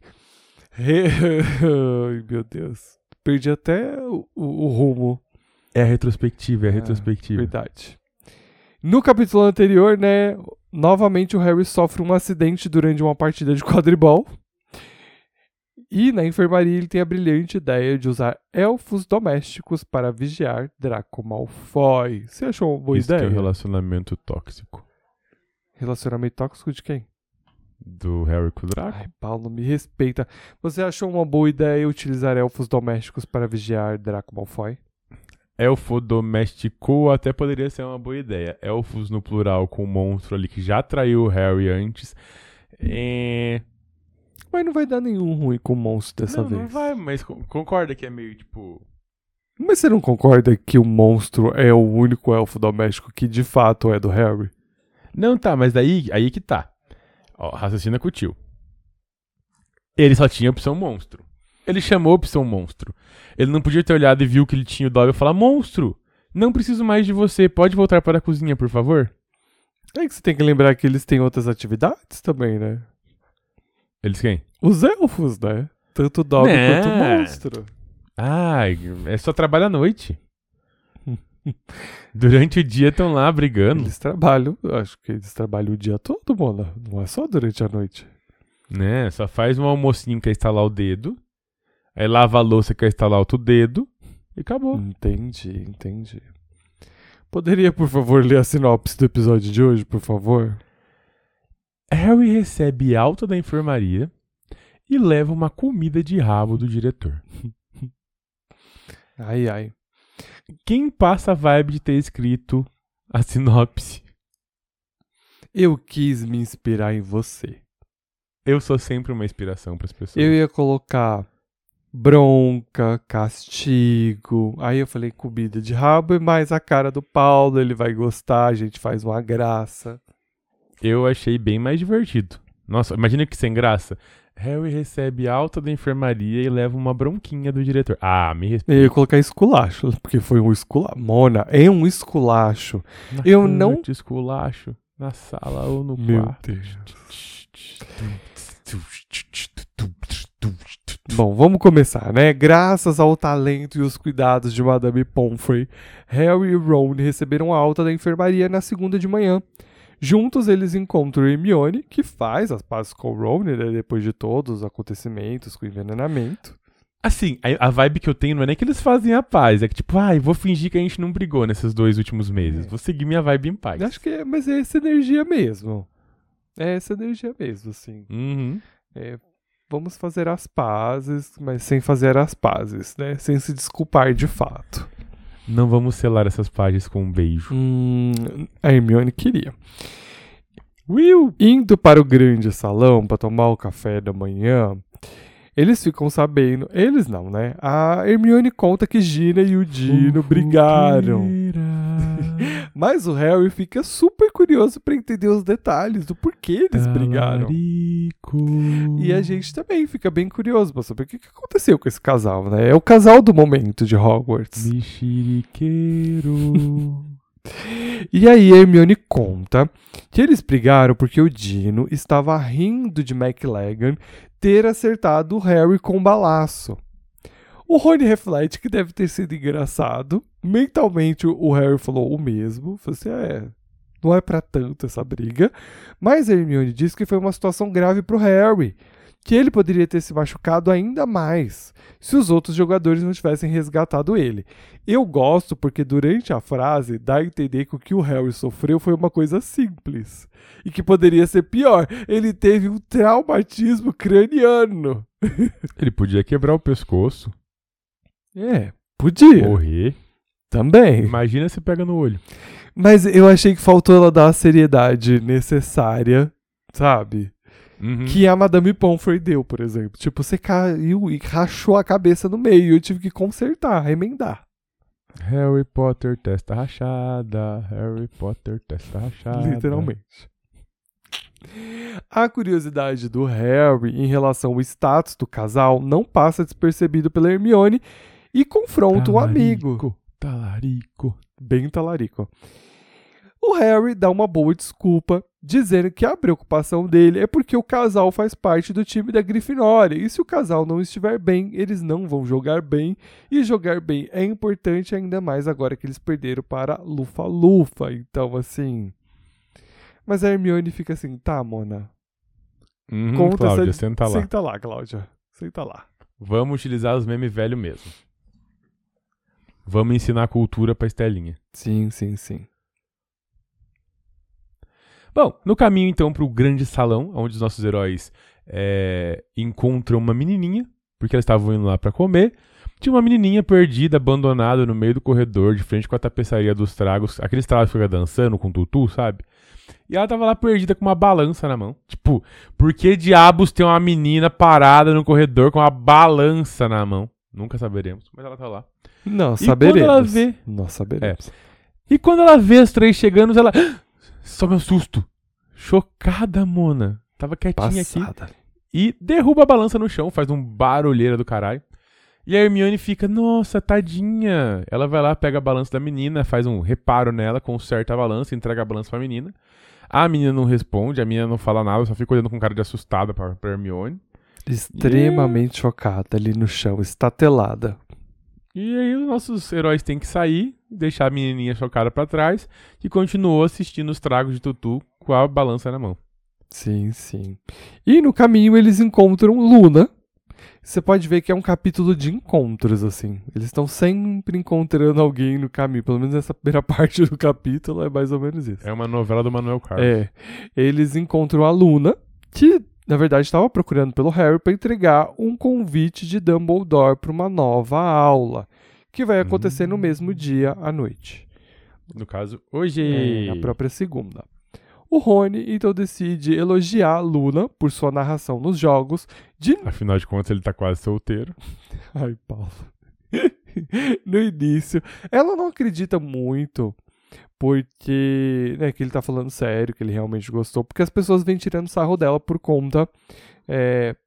Ai, meu Deus. Perdi até o rumo. É a retrospectiva, Verdade. No capítulo anterior, né, novamente o Harry sofre um acidente durante uma partida de quadribol. E na enfermaria ele tem a brilhante ideia de usar elfos domésticos para vigiar Draco Malfoy. Você achou uma boa Isso ideia? que é um relacionamento tóxico. Relacionamento tóxico de quem? Do Harry com o Draco? Ai, Paulo, me respeita. Você achou uma boa ideia utilizar elfos domésticos para vigiar Draco Malfoy? Elfo doméstico até poderia ser uma boa ideia. Elfos no plural com um monstro ali que já traiu o Harry antes. Mas não vai dar nenhum ruim com o monstro dessa vez. Não vai, mas concorda que é meio tipo... Mas você não concorda que o monstro é o único elfo doméstico que de fato é do Harry? Não, tá, mas daí aí que tá. Ó, raciocina com o tio. Ele só tinha a opção monstro. Ele chamou a opção monstro. Ele não podia ter olhado e viu que ele tinha o Dobby e falar: monstro, não preciso mais de você, pode voltar para a cozinha, por favor? É que você tem que lembrar que eles têm outras atividades também, né? Eles quem? Os elfos, né? Tanto o Dobby quanto o monstro. Ah, é só trabalho à noite. Durante o dia estão lá brigando. Eles trabalham, acho que eles trabalham o dia todo, Mona. Não é só durante a noite. Né, só faz um almocinho que é instalar o dedo. Aí lava a louça que é instalar outro dedo. E acabou. Entendi. Poderia, por favor, ler a sinopse do episódio de hoje, por favor? Harry recebe alta da enfermaria e leva uma comida de rabo do diretor. Ai. Quem passa a vibe de ter escrito a sinopse? Eu quis me inspirar em você. Eu sou sempre uma inspiração para as pessoas. Eu ia colocar bronca, castigo. Aí eu falei comida de rabo é mais a cara do Paulo, ele vai gostar, a gente faz uma graça. Eu achei bem mais divertido. Nossa, imagina que sem graça. Harry recebe alta da enfermaria e leva uma bronquinha do diretor. Ah, me Eu respeita. ia colocar esculacho, porque foi um esculacho. Mona, é um esculacho. Na eu cama, não- te esculacho, na sala ou no Meu quarto. Deus. Bom, vamos começar, né? Graças ao talento e os cuidados de Madame Pomfrey, Harry e Ron receberam a alta da enfermaria na segunda de manhã. Juntos eles encontram Hermione, que faz as pazes com o Ron, né, depois de todos os acontecimentos com o envenenamento. Assim, a vibe que eu tenho não é nem que eles fazem a paz, é que tipo, ai, vou fingir que a gente não brigou nesses 2 últimos meses. Vou seguir minha vibe em paz. Acho que é, mas é essa energia mesmo. É essa energia mesmo, assim. Uhum. Vamos fazer as pazes, mas sem fazer as pazes, né? Sem se desculpar de fato. Não vamos selar essas páginas com um beijo. A Hermione queria. Will! Indo para o grande salão para tomar o café da manhã, eles ficam sabendo. Eles não, né? A Hermione conta que Gina e o Dino brigaram. Mas o Harry fica super curioso para entender os detalhes do porquê eles brigaram. E a gente também fica bem curioso para saber o que aconteceu com esse casal, né? É o casal do momento de Hogwarts. Mexeriqueiro. E aí a Hermione conta que eles brigaram porque o Dino estava rindo de McLaggen ter acertado o Harry com um balaço. O Rony reflete que deve ter sido engraçado. Mentalmente o Harry falou o mesmo. Falou assim, não é pra tanto essa briga. Mas a Hermione diz que foi uma situação grave pro Harry. Que ele poderia ter se machucado ainda mais se os outros jogadores não tivessem resgatado ele. Eu gosto porque durante a frase dá a entender que o que o Harry sofreu foi uma coisa simples. E que poderia ser pior. Ele teve um traumatismo craniano. Ele podia quebrar o pescoço, Podia. morrer. Também. Imagina se pega no olho. Mas eu achei que faltou ela dar a seriedade necessária, sabe? Uhum. Que a Madame Pomfrey deu, por exemplo. Tipo, você caiu e rachou a cabeça no meio. Eu tive que consertar, remendar. Harry Potter, testa rachada. Harry Potter, testa rachada. Literalmente. A curiosidade do Harry em relação ao status do casal não passa despercebido pela Hermione e confronta o amigo. Talarico. Bem talarico. O Harry dá uma boa desculpa, dizendo que a preocupação dele é porque o casal faz parte do time da Grifinória, e se o casal não estiver bem, eles não vão jogar bem, e jogar bem é importante ainda mais agora que eles perderam para Lufa-Lufa, então assim... Mas a Hermione fica assim, tá, Mona, conta Cláudia, essa... senta lá. Senta lá, Cláudia, senta lá. Vamos utilizar os memes velho mesmo. Vamos ensinar cultura pra Estelinha. Sim, sim, sim. Bom, no caminho então pro grande salão, onde os nossos heróis encontram uma menininha, porque eles estavam indo lá pra comer. Tinha uma menininha perdida, abandonada no meio do corredor, de frente com a tapeçaria dos tragos, aqueles tragos que fica dançando com tutu, sabe? E ela tava lá perdida com uma balança na mão. Tipo, por que diabos tem uma menina parada no corredor com uma balança na mão? Nunca saberemos, mas ela tá lá. Não, E saberemos. quando ela vê- Nós saberemos. E quando ela vê os 3 chegando, ela... Só meu susto. Chocada, Mona. Tava quietinha aqui. Passada. E derruba a balança no chão, faz um barulheira do caralho. E a Hermione fica, nossa, tadinha. Ela vai lá, pega a balança da menina, faz um reparo nela, conserta a balança, entrega a balança pra menina. A menina não responde, a menina não fala nada, só fica olhando com cara de assustada pra Hermione. Extremamente chocada ali no chão, estatelada. E aí os nossos heróis têm que sair, deixar a menininha chocada pra trás, que continuou assistindo os tragos de tutu com a balança na mão. Sim, sim. E no caminho eles encontram Luna. Você pode ver que é um capítulo de encontros, assim. Eles estão sempre encontrando alguém no caminho. Pelo menos nessa primeira parte do capítulo é mais ou menos isso. É uma novela do Manuel Carlos. Eles encontram a Luna, que na verdade estava procurando pelo Harry para entregar um convite de Dumbledore para uma nova aula, que vai acontecer no mesmo dia à noite. No caso, hoje. Na própria segunda. O Rony então decide elogiar a Luna por sua narração nos jogos de... Afinal de contas, ele tá quase solteiro. Ai, Paulo. No início, ela não acredita muito, porque, né, que ele tá falando sério, que ele realmente gostou, porque as pessoas vêm tirando sarro dela por conta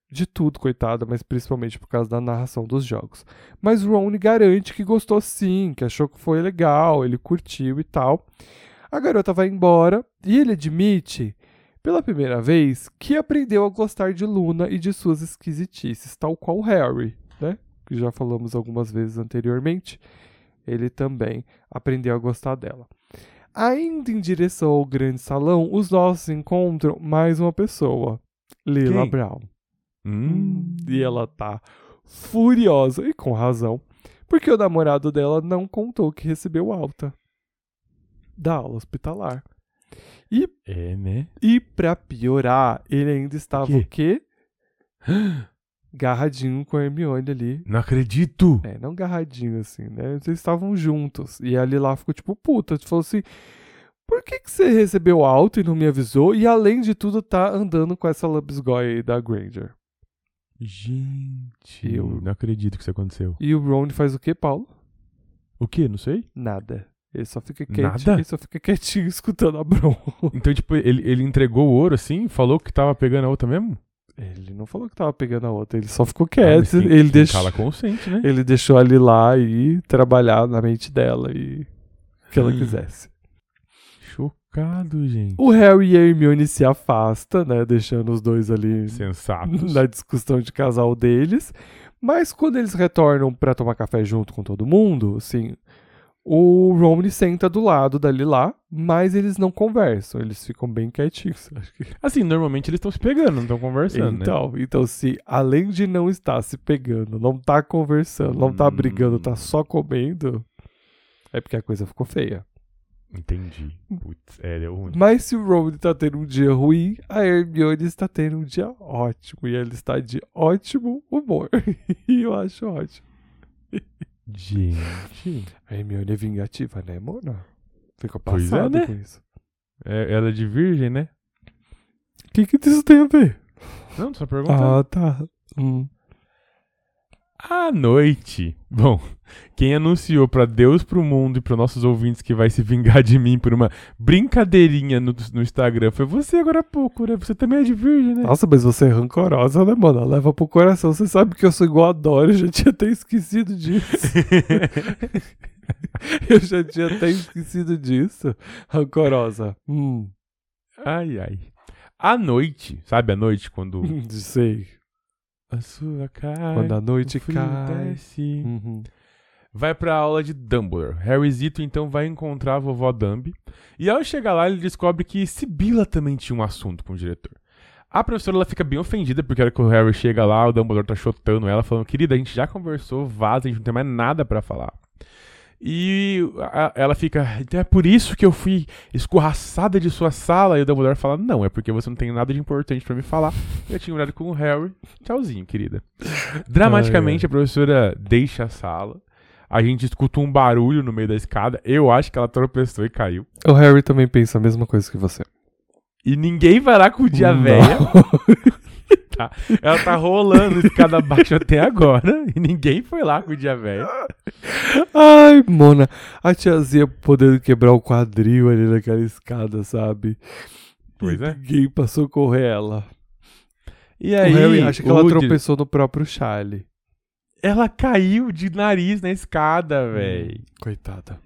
de tudo, coitada, mas principalmente por causa da narração dos jogos. Mas Ron garante que gostou sim, que achou que foi legal, ele curtiu e tal. A garota vai embora e ele admite, pela primeira vez, que aprendeu a gostar de Luna e de suas esquisitices, tal qual Harry, né? Que já falamos algumas vezes anteriormente. Ele também aprendeu a gostar dela. Ainda em direção ao grande salão, os nossos encontram mais uma pessoa, Lila Quem? Brown. E ela tá furiosa, e com razão, porque o namorado dela não contou que recebeu alta da aula hospitalar. Né? E pra piorar, ele ainda estava o quê? Garradinho com a Hermione ali. Não acredito! Não garradinho assim, né? Eles estavam juntos. E a Lila ficou tipo puta. Falou assim, por que você recebeu alta e não me avisou? E além de tudo, tá andando com essa lambisgoia aí da Granger. Gente, eu não acredito que isso aconteceu. E o Ron faz o quê, Paulo? O quê? Não sei. Nada. Ele só fica quietinho, Nada? Ele só fica quietinho escutando a Bron. Então, tipo, ele entregou o ouro assim? Falou que tava pegando a outra mesmo? Ele não falou que tava pegando a outra, ele só ficou quieto. Mas Ele deixou, cala consciente, né? ele deixou ali lá e trabalhar na mente dela e o que ela quisesse. Chocado, gente. O Harry e a Hermione se afastam, né? Deixando os dois ali Sensatos. na discussão de casal deles. Mas quando eles retornam pra tomar café junto com todo mundo, assim, o Ron senta do lado da Lila, mas eles não conversam, eles ficam bem quietinhos. Acho que... Assim, normalmente eles estão se pegando, não estão conversando, né? Então, se além de não estar se pegando, não tá conversando, não tá brigando, tá só comendo, é porque a coisa ficou feia. Entendi. Putz, deu ruim. Mas se o Ron tá tendo um dia ruim, a Hermione está tendo um dia ótimo. E ela está de ótimo humor. E eu acho ótimo. Gente. A Hermione é vingativa, né, Mona? Fica Pois passado né? com isso. Ela é de virgem, né? O que isso tem a ver? Não, só perguntando. Ah, tá. À noite. Bom, quem anunciou pra Deus, pro mundo e pros nossos ouvintes que vai se vingar de mim por uma brincadeirinha no Instagram foi você agora há pouco, né? Você também é de virgem, né? Nossa, mas você é rancorosa, né, mano? Leva pro coração. Você sabe que eu sou igual a Dory, eu já tinha até esquecido disso. Eu já tinha até esquecido disso. Rancorosa. Ai, ai. À noite, sabe à noite quando... Sei. A sua cara... Quando a noite o frio cai. desce. Vai pra aula de Dumbledore. Harryzito então vai encontrar a vovó Dumby. E ao chegar lá ele descobre que Sibila também tinha um assunto com o diretor. A professora ela fica bem ofendida porque a hora que o Harry chega lá, o Dumbledore tá chotando ela, falando, querida, a gente já conversou, vaza, a gente não tem mais nada pra falar. E ela fica, então é por isso que eu fui escorraçada de sua sala. E o Dumbledore fala, não, é porque você não tem nada de importante pra me falar. Eu tinha olhado com o Harry. Tchauzinho, querida. Dramaticamente a professora deixa a sala. A gente escuta um barulho no meio da escada. Eu acho que ela tropeçou e caiu. O Harry também pensa a mesma coisa que você. E ninguém vai lá com o dia velha. Tá. Ela tá rolando escada abaixo até agora. E ninguém foi lá com o dia velha. Ai, Mona. A tiazinha podendo quebrar o quadril ali naquela escada, sabe? Pois é. Ninguém pra socorrer ela. E aí, o Harry acha que ela tropeçou no próprio Charlie. Ela caiu de nariz na escada, velho. Coitada.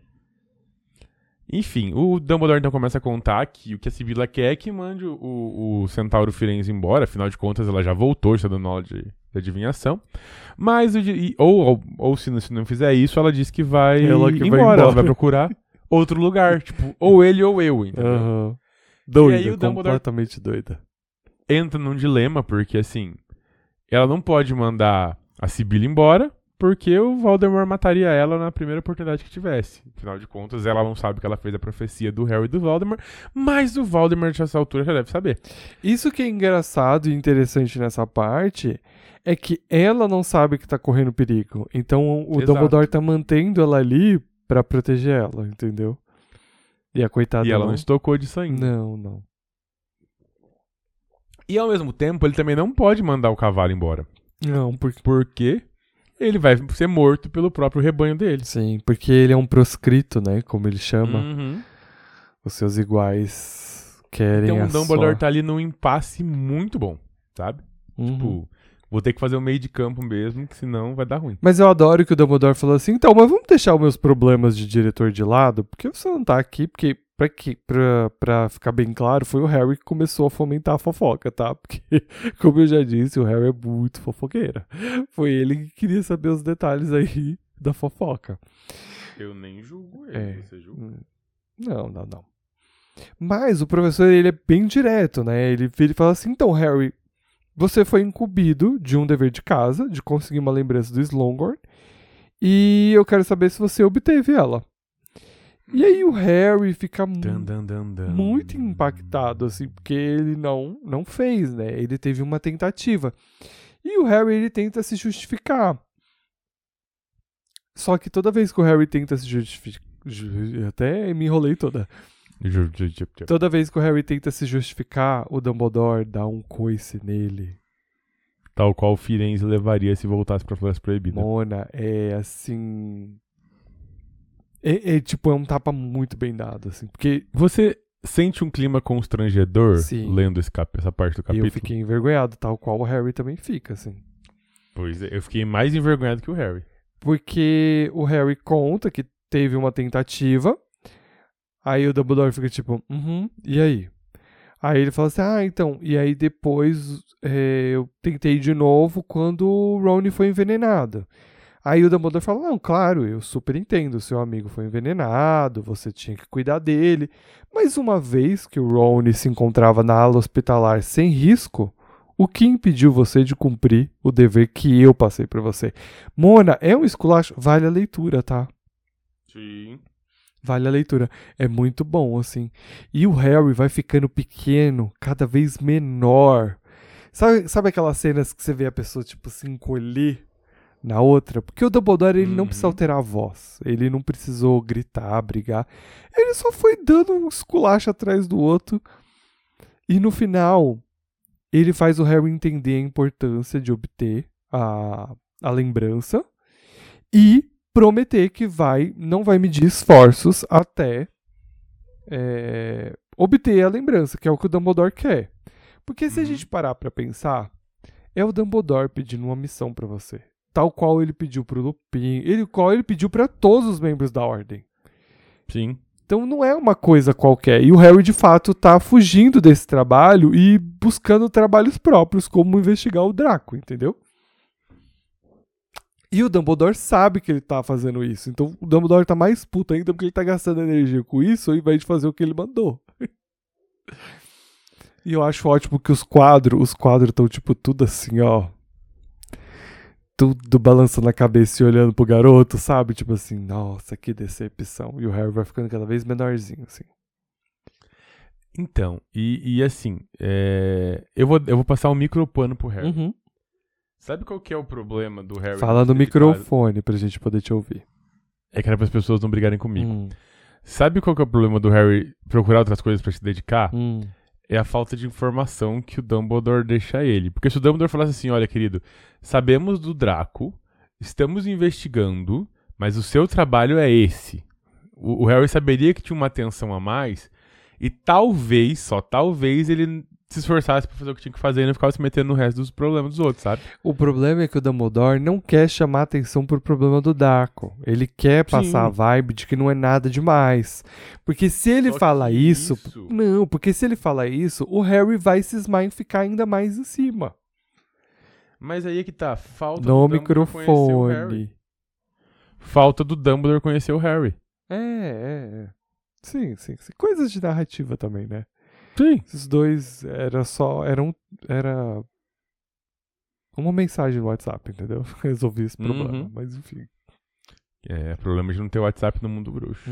Enfim, o Dumbledore então começa a contar que o que a Sibila quer é que mande o Centauro Firenze embora. Afinal de contas, ela já voltou, está dando aula de adivinhação. Mas, ou se não fizer isso, ela diz que vai embora. Ela vai procurar outro lugar. Tipo, ou ele ou eu, entendeu? Doida, e aí, o Dumbledore completamente doida. Entra num dilema, porque assim, ela não pode mandar a Sibila embora, porque o Voldemort mataria ela na primeira oportunidade que tivesse. Afinal de contas, ela não sabe que ela fez a profecia do Harry e do Voldemort, mas o Voldemort, nessa altura, já deve saber. Isso que é engraçado e interessante nessa parte é que ela não sabe que tá correndo perigo. Então, o Dumbledore tá mantendo ela ali pra proteger ela, entendeu? E a coitada E ela não estocou disso ainda. Não. E, ao mesmo tempo, ele também não pode mandar o cavalo embora. Não, porque ele vai ser morto pelo próprio rebanho dele. Sim, porque ele é um proscrito, né? Como ele chama. Os seus iguais querem Então o Dumbledore tá ali num impasse muito bom, sabe? Tipo, vou ter que fazer o meio de campo mesmo, que senão vai dar ruim. Mas eu adoro que o Dumbledore falou assim, então, mas vamos deixar os meus problemas de diretor de lado, porque você não tá aqui, porque pra ficar bem claro, foi o Harry que começou a fomentar a fofoca, tá? Porque, como eu já disse, o Harry é muito fofoqueiro. Foi ele que queria saber os detalhes aí da fofoca. Eu nem julgo ele, você julga? Não. Mas o professor, ele é bem direto, né? Ele fala assim, então, Harry, você foi incumbido de um dever de casa, de conseguir uma lembrança do Slughorn, e eu quero saber se você obteve ela. E aí o Harry fica muito impactado, assim, porque ele não fez, né? Ele teve uma tentativa. E o Harry, ele tenta se justificar. Só que toda vez que o Harry tenta se justificar... Até me enrolei toda. Toda vez que o Harry tenta se justificar, o Dumbledore dá um coice nele. Tal qual o Firenze levaria se voltasse pra Floresta Proibida. Mona, é assim... tipo, é um tapa muito bem dado, assim. Porque você sente um clima constrangedor lendo essa parte do capítulo? Eu fiquei envergonhado, tal qual o Harry também fica, assim. Pois é, eu fiquei mais envergonhado que o Harry. Porque o Harry conta que teve uma tentativa, aí o Dumbledore fica tipo, e aí? Aí ele fala assim, então, e aí depois eu tentei de novo quando o Ron foi envenenado. Aí o Dumbledore fala, não, claro, eu super entendo, seu amigo foi envenenado, você tinha que cuidar dele, mas uma vez que o Ron se encontrava na ala hospitalar sem risco, o que impediu você de cumprir o dever que eu passei pra você? Mona, é um esculacho, vale a leitura, tá? Sim. Vale a leitura, é muito bom, assim. E o Harry vai ficando pequeno, cada vez menor. Sabe aquelas cenas que você vê a pessoa, tipo, se encolher na outra? Porque o Dumbledore, ele não precisa alterar a voz. Ele não precisou gritar, brigar. Ele só foi dando um esculacho atrás do outro. E no final, ele faz o Harry entender a importância de obter a lembrança. E prometer que não vai medir esforços até obter a lembrança, que é o que o Dumbledore quer. Porque se a gente parar pra pensar, é o Dumbledore pedindo uma missão pra você. Tal qual ele pediu pro Lupin, qual ele pediu pra todos os membros da Ordem. Sim. Então não é uma coisa qualquer. E o Harry, de fato, tá fugindo desse trabalho e buscando trabalhos próprios, como investigar o Draco, entendeu? E o Dumbledore sabe que ele tá fazendo isso. Então o Dumbledore tá mais puto ainda porque ele tá gastando energia com isso ao invés de fazer o que ele mandou. E eu acho ótimo que os quadros estão tipo tudo assim, ó. Tudo balançando a cabeça e olhando pro garoto, sabe? Tipo assim, nossa, que decepção. E o Harry vai ficando cada vez menorzinho, assim. Então, e assim, eu vou passar um micropano pro Harry. Sabe qual que é o problema do Harry? Fala no microfone pra gente poder te ouvir. É que era para as pessoas não brigarem comigo. Sabe qual que é o problema do Harry procurar outras coisas pra se dedicar? É a falta de informação que o Dumbledore deixa ele. Porque se o Dumbledore falasse assim, olha, querido, sabemos do Draco, estamos investigando, mas o seu trabalho é esse. O Harry saberia que tinha uma atenção a mais e talvez, só talvez, ele se esforçasse pra fazer o que tinha que fazer e não ficava se metendo no resto dos problemas dos outros, sabe? O problema é que o Dumbledore não quer chamar atenção pro problema do Draco. Ele quer passar a vibe de que não é nada demais. Porque se ele fala isso... Não, porque se ele fala isso, o Harry vai cismar em ficar ainda mais em cima. Mas aí é que tá, falta no do Dumbledore conhecer o Harry. Falta do Dumbledore conhecer o Harry. Sim. Coisas de narrativa também, né? Sim. Esses dois era uma mensagem no WhatsApp, entendeu? Resolvi esse problema, mas enfim. Problema de não ter WhatsApp no mundo bruxo.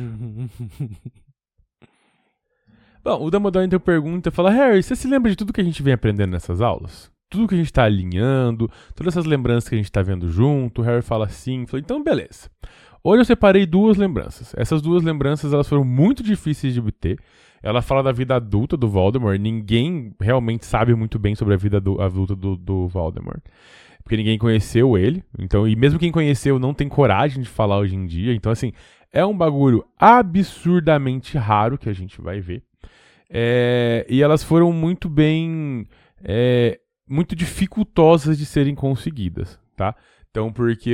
Bom, o Dumbledore então pergunta, fala, Harry, você se lembra de tudo que a gente vem aprendendo nessas aulas? Tudo que a gente tá alinhando, todas essas lembranças que a gente tá vendo junto? O Harry fala sim, fala, então beleza. Hoje eu separei 2 lembranças. Essas 2 lembranças, elas foram muito difíceis de obter. Ela fala da vida adulta do Voldemort. Ninguém realmente sabe muito bem sobre a vida adulta do Voldemort. Porque ninguém conheceu ele. Então, e mesmo quem conheceu não tem coragem de falar hoje em dia. Então, assim, é um bagulho absurdamente raro que a gente vai ver. E elas foram muito bem muito dificultosas de serem conseguidas, tá? Então,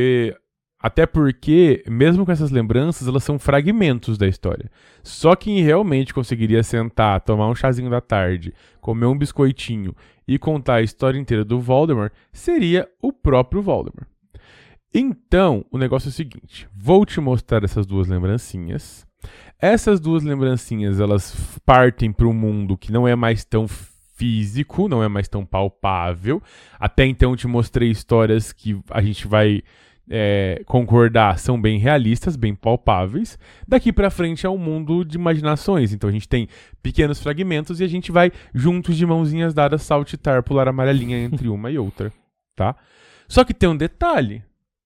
até porque, mesmo com essas lembranças, elas são fragmentos da história. Só quem realmente conseguiria sentar, tomar um chazinho da tarde, comer um biscoitinho e contar a história inteira do Voldemort seria o próprio Voldemort. Então, o negócio é o seguinte, vou te mostrar essas duas lembrancinhas. Essas duas lembrancinhas, elas partem para um mundo que não é mais tão físico, não é mais tão palpável. Até então eu te mostrei histórias que a gente vai concordar, são bem realistas, bem palpáveis. Daqui pra frente é um mundo de imaginações, então a gente tem pequenos fragmentos e a gente vai juntos de mãozinhas dadas saltitar, pular amarelinha entre uma e outra, tá? Só que tem um detalhe,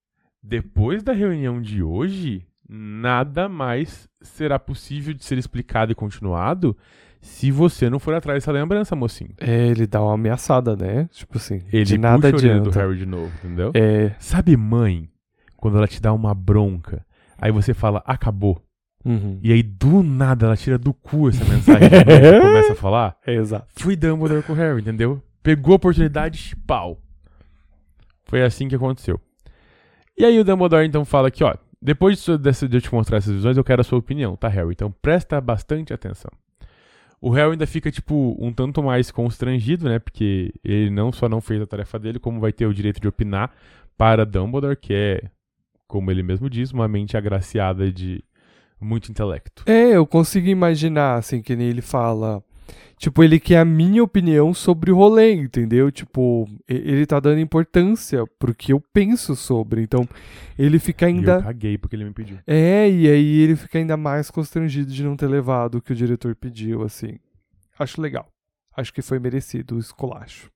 depois da reunião de hoje, nada mais será possível de ser explicado e continuado se você não for atrás dessa lembrança, mocinho. Ele dá uma ameaçada, né? Tipo assim, ele de nada puxa a orelha adianta. do Harry de novo, entendeu? É. Sabe mãe, quando ela te dá uma bronca, aí você fala, acabou. Uhum. E aí do nada ela tira do cu essa mensagem e começa a falar. É, exato. Fui Dumbledore com o Harry, entendeu? Pegou a oportunidade, pau. Foi assim que aconteceu. E aí o Dumbledore então fala que, ó, depois de eu te mostrar essas visões, eu quero a sua opinião, tá, Harry? Então presta bastante atenção. O Harry ainda fica, tipo, um tanto mais constrangido, né? Porque ele não só não fez a tarefa dele, como vai ter o direito de opinar para Dumbledore, que é, como ele mesmo diz, uma mente agraciada de muito intelecto. Eu consigo imaginar, assim, que nem ele fala. Tipo, ele quer a minha opinião sobre o rolê, entendeu? Tipo, ele tá dando importância pro que eu penso sobre. Então, ele fica ainda... E eu caguei porque ele me pediu. E aí ele fica ainda mais constrangido de não ter levado o que o diretor pediu, assim. Acho legal. Acho que foi merecido o esculacho.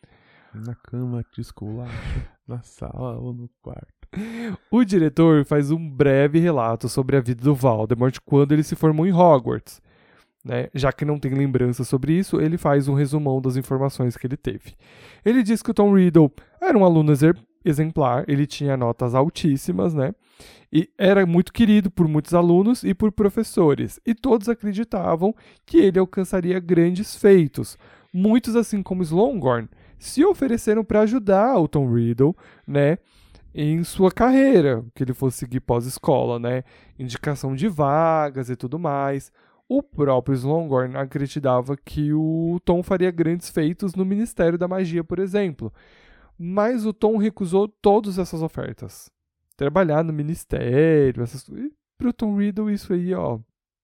Na cama de esculacho, na sala ou no quarto. O diretor faz um breve relato sobre a vida do Voldemort quando ele se formou em Hogwarts. Né? Já que não tem lembrança sobre isso, ele faz um resumão das informações que ele teve. Ele diz que o Tom Riddle era um aluno exemplar, ele tinha notas altíssimas, né? E era muito querido por muitos alunos e por professores, e todos acreditavam que ele alcançaria grandes feitos. Muitos, assim como Slughorn, se ofereceram para ajudar o Tom Riddle, né? Em sua carreira, que ele fosse seguir pós-escola, né? Indicação de vagas e tudo mais. O próprio Slughorn acreditava que o Tom faria grandes feitos no Ministério da Magia, por exemplo. Mas o Tom recusou todas essas ofertas. Trabalhar no Ministério, essas coisas. E pro Tom Riddle isso aí, ó,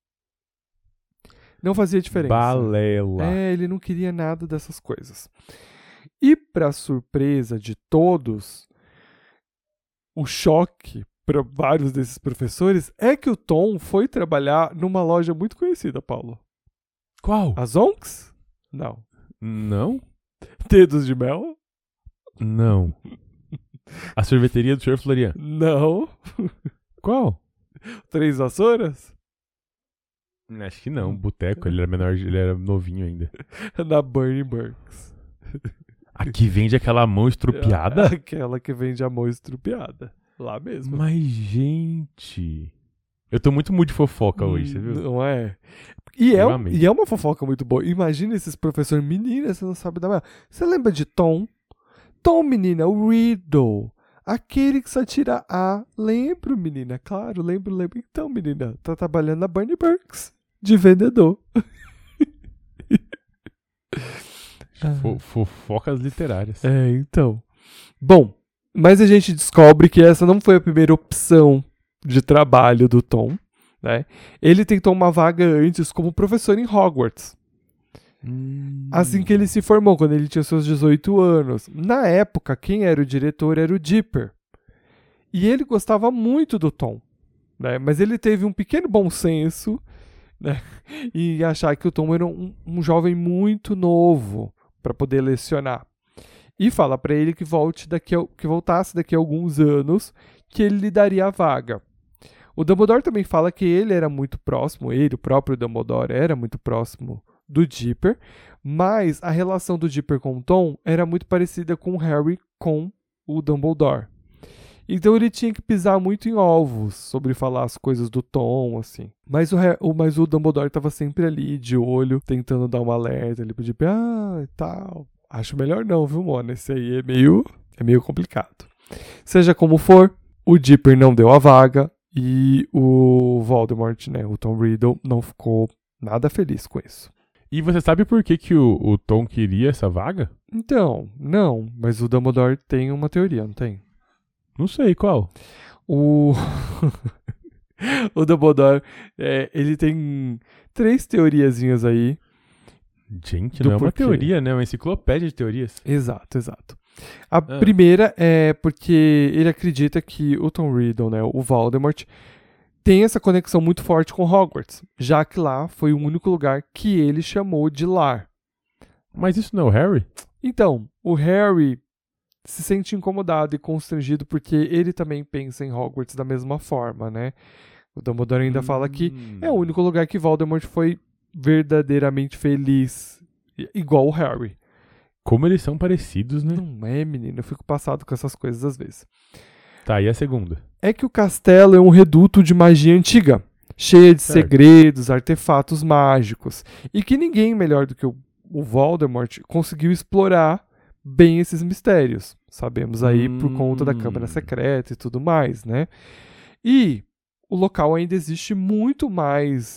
não fazia diferença. Balela. Ele não queria nada dessas coisas. E para surpresa de todos, o choque para vários desses professores é que o Tom foi trabalhar numa loja muito conhecida, Paulo. Qual? A Zonks? Não. Não? Dedos de Mel? Não. A sorveteria do Sr. Florian? Não. Qual? Três Vassouras? Acho que não. Boteco, ele era menor, ele era novinho ainda. Na Burning Burks. Aqui vende aquela mão estrupiada? Aquela que vende a mão estrupiada. Lá mesmo. Mas, gente... Eu tô muito de fofoca hoje, você viu? Não é? E é uma fofoca muito boa. Imagina esses professores, menina, você não sabe da manhã. Você lembra de Tom? Tom, menina, o Riddle. Aquele que só tira A. Lembro, menina. Claro, lembro. Então, menina, tá trabalhando na Burning Burks. De vendedor. Fofocas literárias. Então. Bom, mas a gente descobre que essa não foi a primeira opção de trabalho do Tom, né? Ele tentou uma vaga antes como professor em Hogwarts. Assim que ele se formou, quando ele tinha seus 18 anos. Na época, quem era o diretor era o Dipper. E ele gostava muito do Tom, né? Mas ele teve um pequeno bom senso, né? E achar que o Tom era um jovem muito novo para poder lecionar. E fala para ele que voltasse daqui a alguns anos, que ele lhe daria a vaga. O Dumbledore também fala que ele era muito próximo, o próprio Dumbledore era muito próximo do Dipper, mas a relação do Dipper com o Tom era muito parecida com o Harry com o Dumbledore. Então ele tinha que pisar muito em ovos sobre falar as coisas do Tom, assim. Mas o Dumbledore estava sempre ali, de olho, tentando dar uma alerta ali pro Dipper, e tal. acho melhor não, viu, Mona? Esse aí é meio complicado. Seja como for, o Dipper não deu a vaga e o Voldemort, né, o Tom Riddle, não ficou nada feliz com isso. E você sabe por que o Tom queria essa vaga? Então, não, mas o Dumbledore tem uma teoria, não tem? Não sei qual. O Dumbledore, ele tem 3 teoriazinhas aí. Gente, Do não é uma porquê. teoria, né? É uma enciclopédia de teorias. Exato. A primeira é porque ele acredita que o Tom Riddle, né, o Voldemort, tem essa conexão muito forte com Hogwarts, já que lá foi o único lugar que ele chamou de lar. Mas isso não é o Harry? Então, o Harry se sente incomodado e constrangido porque ele também pensa em Hogwarts da mesma forma, né? O Dumbledore ainda fala que é o único lugar que Voldemort foi verdadeiramente feliz, igual o Harry. Como eles são parecidos, né? Não é, menino, eu fico passado com essas coisas às vezes. Tá, e a segunda? É que o castelo é um reduto de magia antiga, cheia de Certo. segredos, artefatos mágicos, e que ninguém melhor do que o Voldemort conseguiu explorar bem esses mistérios. Sabemos aí por conta da Câmara Secreta e tudo mais, né? E o local ainda existe muito mais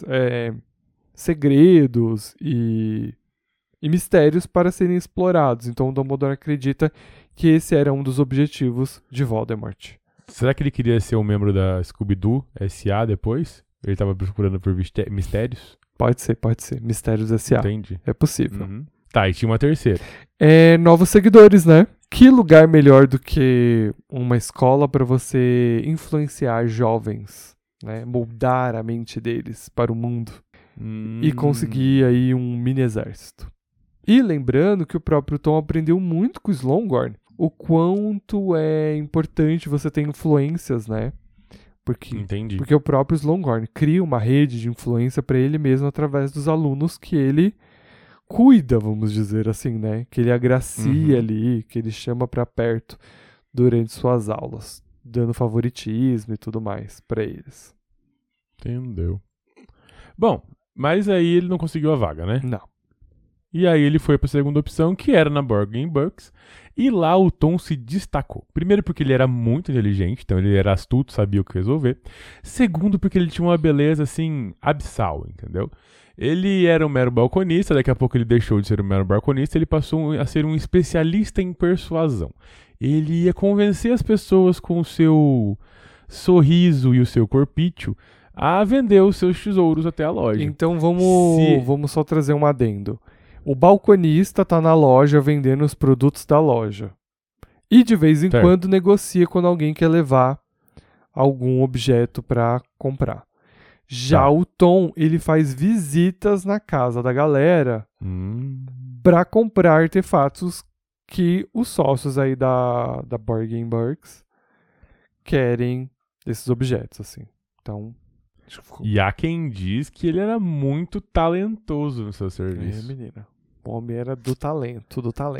segredos e mistérios para serem explorados. Então o Dumbledore acredita que esse era um dos objetivos de Voldemort. Será que ele queria ser um membro da Scooby-Doo S.A. depois? Ele tava procurando por mistérios? Pode ser. Mistérios S.A. Entendi. É possível. Uhum. Tá, e tinha uma terceira. Novos seguidores, né? Que lugar melhor do que uma escola para você influenciar jovens, né? Moldar a mente deles para o mundo e conseguir aí um mini exército. E lembrando que o próprio Tom aprendeu muito com o Slughorn o quanto é importante você ter influências, né? Entendi. Porque o próprio Slughorn cria uma rede de influência para ele mesmo através dos alunos que ele cuida, vamos dizer assim, né? Que ele agracia ali, que ele chama para perto durante suas aulas, dando favoritismo e tudo mais para eles. Entendeu. Bom, mas aí ele não conseguiu a vaga, né? Não. E aí ele foi para a segunda opção, que era na Borgin Bucks, e lá o Tom se destacou. Primeiro porque ele era muito inteligente, então ele era astuto, sabia o que resolver. Segundo porque ele tinha uma beleza, assim, abissal, entendeu? Ele era um mero balconista, daqui a pouco ele deixou de ser um mero balconista, ele passou a ser um especialista em persuasão. Ele ia convencer as pessoas com o seu sorriso e o seu corpício a vender os seus tesouros até a loja. Então vamos só trazer um adendo. O balconista tá na loja vendendo os produtos da loja. E de vez em quando negocia quando alguém quer levar algum objeto para comprar. Já o Tom, ele faz visitas na casa da galera para comprar artefatos que os sócios aí da Borgin Bucks querem desses objetos, assim. Então... E há quem diz que ele era muito talentoso no seu serviço. menina. O homem era do talento.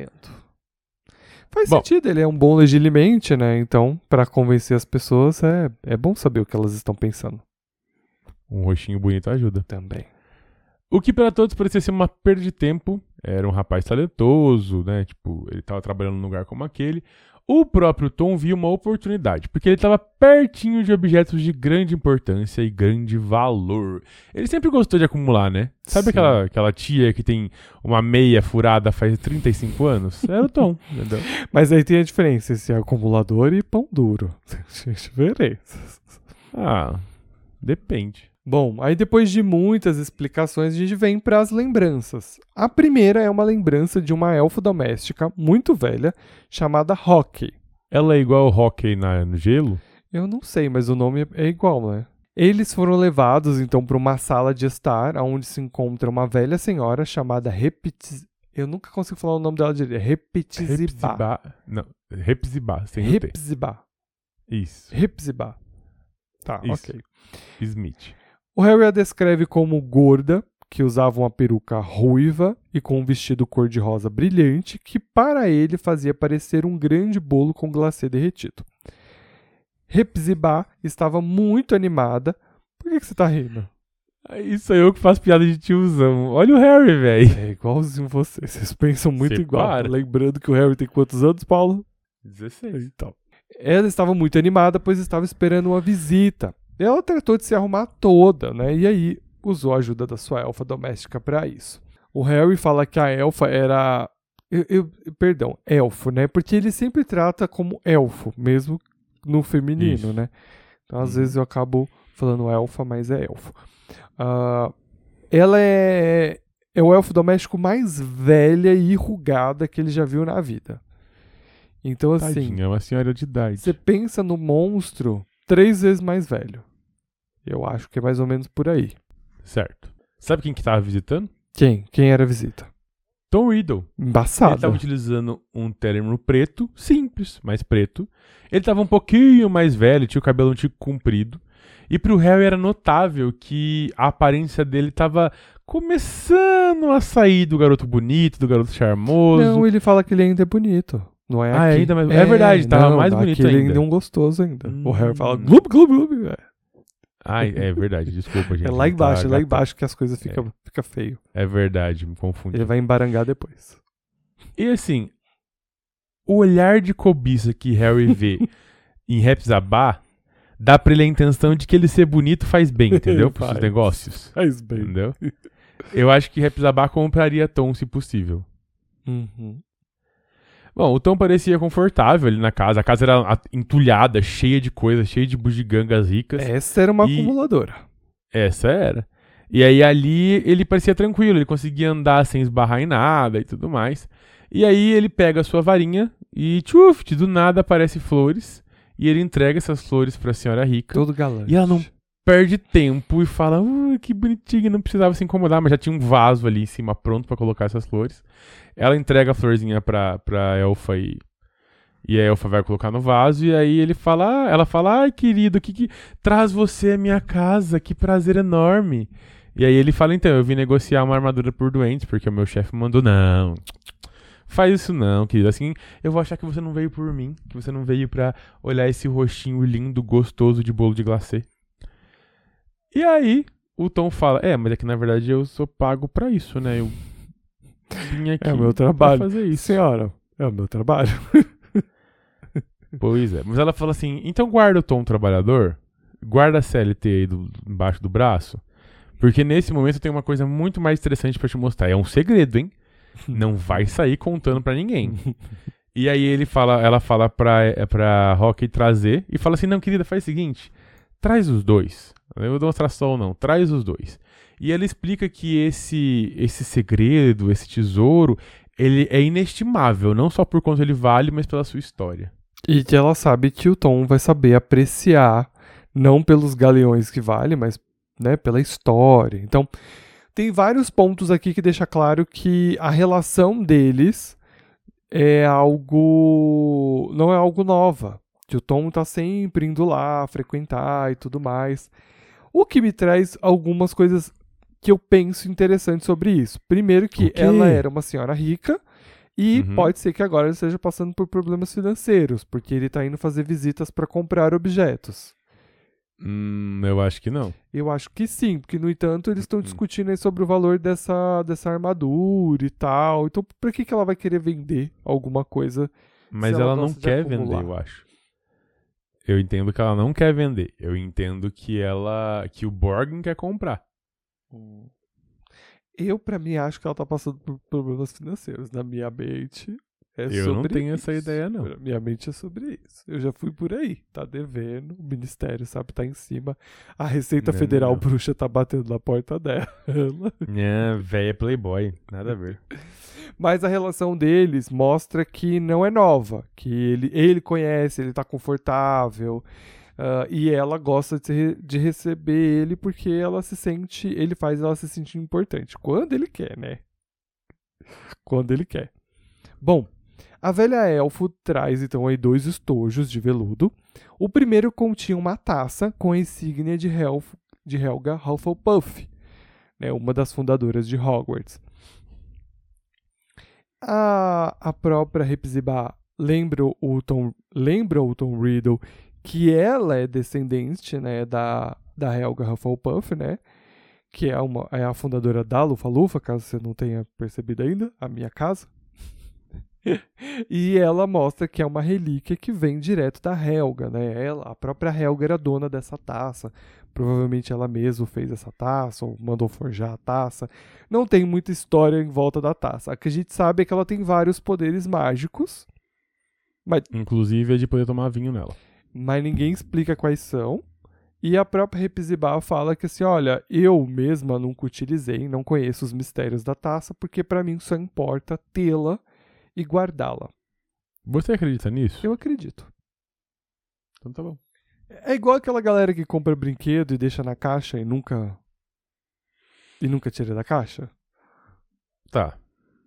Faz sentido, ele é um bom legilimente, né? Então, para convencer as pessoas, é bom saber o que elas estão pensando. Um rostinho bonito ajuda. Também. O que para todos parecia ser uma perda de tempo. Era um rapaz talentoso, né? Tipo, ele tava trabalhando num lugar como aquele. O próprio Tom viu uma oportunidade, porque ele estava pertinho de objetos de grande importância e grande valor. Ele sempre gostou de acumular, né? Sabe aquela tia que tem uma meia furada faz 35 anos? Era o Tom, entendeu? Mas aí tem a diferença, esse acumulador e pão duro. Diferenças. Ah, depende. Bom, aí depois de muitas explicações, a gente vem para as lembranças. A primeira é uma lembrança de uma elfa doméstica muito velha, chamada Hockey. Ela é igual ao hockey no gelo? Eu não sei, mas o nome é igual, né? Eles foram levados, então, para uma sala de estar, onde se encontra uma velha senhora chamada Eu nunca consigo falar o nome dela direito. Hepzibah. Não, Hepzibah, sem Hepzibah. Isso. Hepzibah. Tá, Isso. ok. Smith. O Harry a descreve como gorda, que usava uma peruca ruiva e com um vestido cor-de-rosa brilhante, que para ele fazia parecer um grande bolo com glacê derretido. Hepzibah estava muito animada. Por que você está rindo? Isso aí eu que faço piada de tiozão. Olha o Harry, velho. É igualzinho vocês. Vocês pensam muito Você igual. para. Lembrando que o Harry tem quantos anos, Paulo? 16. Então. Ela estava muito animada, pois estava esperando uma visita. Ela tratou de se arrumar toda, né? E aí usou a ajuda da sua elfa doméstica para isso. O Harry fala que a elfa era... Perdão, elfo, né? Porque ele sempre trata como elfo, mesmo no feminino, Isso. né? Então, às vezes eu acabo falando elfa, mas é elfo. Ela é o elfo doméstico mais velha e enrugada que ele já viu na vida. Então, assim, Tadinha, é uma senhora de idade. você pensa no monstro 3 vezes mais velho. Eu acho que é mais ou menos por aí. Certo. Sabe quem que tava visitando? Quem? Quem era a visita? Tom Riddle. Ele Embaçada. estava utilizando um terno preto, simples, mas preto. Ele estava um pouquinho mais velho, tinha o cabelo um tico comprido. E pro Harry era notável que a aparência dele estava começando a sair do garoto bonito, do garoto charmoso. Não, ele fala que ele ainda é bonito. Não é Ah, aqui. ainda mais... É verdade, tava não, mais bonito aqui ele ainda. ainda é um gostoso ainda. O Harry fala Hum. glub, glub, glub. Ah, é verdade, desculpa, gente. É lá embaixo, Tá, é lá tá. embaixo que as coisas ficam fica feio. É verdade, me confundi. Ele vai embarangar depois. E assim, o olhar de cobiça que Harry vê em Hepzibah dá pra ele a intenção de que ele ser bonito faz bem, entendeu? Pros seus Faz. negócios. Faz bem. Entendeu? Eu acho que Hepzibah compraria Tom, se possível. Uhum. Bom, o Tom parecia confortável ali na casa. A casa era entulhada, cheia de coisas, cheia de bugigangas ricas. Essa era uma E- acumuladora. Essa era. E aí ali ele parecia tranquilo, ele conseguia andar sem esbarrar em nada e tudo mais. E aí ele pega a sua varinha e tchuf, do nada aparece flores. E ele entrega essas flores pra senhora rica. Todo galante. E ela não perde tempo e fala, que bonitinho, não precisava se incomodar, mas já tinha um vaso ali em cima pronto pra colocar essas flores. Ela entrega a florzinha pra elfa e a elfa vai colocar no vaso. E aí ela fala, ai querido, que traz você à minha casa, que prazer enorme. E aí ele fala, então, eu vim negociar uma armadura por doentes, porque o meu chefe mandou, não, faz isso não, querido, assim, eu vou achar que você não veio por mim, que você não veio pra olhar esse rostinho lindo, gostoso de bolo de glacê. E aí, o Tom fala, mas é que na verdade eu sou pago pra isso, né, eu vim aqui É o meu pra trabalho. fazer isso. Senhora, é o meu trabalho. Pois é, mas ela fala assim, então guarda o Tom trabalhador, guarda a CLT aí embaixo do braço, porque nesse momento eu tenho uma coisa muito mais interessante pra te mostrar, é um segredo, hein? Não vai sair contando pra ninguém. E aí ela fala pra Rocky trazer e fala assim, não, querida, faz o seguinte, traz os dois. Eu vou mostrar só ou não, traz os dois. E ela explica que esse segredo, esse tesouro, ele é inestimável, não só por quanto ele vale, mas pela sua história. E que ela sabe que o Tom vai saber apreciar, não pelos galeões que vale, mas, né, pela história. Então, tem vários pontos aqui que deixa claro que a relação deles é algo... não é algo nova. Que o Tom tá sempre indo lá, frequentar e tudo mais. O que me traz algumas coisas que eu penso interessantes sobre isso. Primeiro que O quê? ela era uma senhora rica e Uhum. pode ser que agora ele esteja passando por problemas financeiros, porque ele tá indo fazer visitas para comprar objetos. Eu acho que não. Eu acho que sim, porque no entanto eles estão discutindo aí sobre o valor dessa armadura e tal. Então por que ela vai querer vender alguma coisa? Mas Se ela ela não gosta de quer acumular. vender, eu acho. Eu entendo que ela não quer vender. Eu entendo que que o Borgin quer comprar. Eu, pra mim, acho que ela tá passando por problemas financeiros. Na minha mente, é Eu sobre não tenho essa isso. ideia, não. Na minha mente é sobre isso. Eu já fui por aí. Tá devendo, o ministério, sabe, tá em cima. A Receita Não, Federal não. Bruxa tá batendo na porta dela. Véia playboy, nada a ver. Mas a relação deles mostra que não é nova. Que ele conhece, ele tá confortável. E ela gosta de receber ele porque ele faz ela se sentir importante. Quando ele quer, né? Quando ele quer. Bom, a velha elfo traz então aí 2 estojos de veludo. O primeiro continha uma taça com a insígnia de Helga Hufflepuff, né, uma das fundadoras de Hogwarts. A própria Hepzibah lembra o Tom Riddle que ela é descendente, né, da Helga Hufflepuff, né, que é a fundadora da Lufa-Lufa, caso você não tenha percebido ainda, a minha casa. E ela mostra que é uma relíquia que vem direto da Helga, né? A própria Helga era dona dessa taça. Provavelmente ela mesma fez essa taça ou mandou forjar a taça. Não tem muita história em volta da taça. O que a gente sabe é que ela tem vários poderes mágicos. Inclusive é de poder tomar vinho nela. Mas ninguém explica quais são. E a própria Hepzibah fala que assim, olha, eu mesma nunca utilizei, não conheço os mistérios da taça, porque pra mim só importa tê-la e guardá-la. Você acredita nisso? Eu acredito. Então tá bom. É igual aquela galera que compra brinquedo e deixa na caixa e nunca tira da caixa. Tá.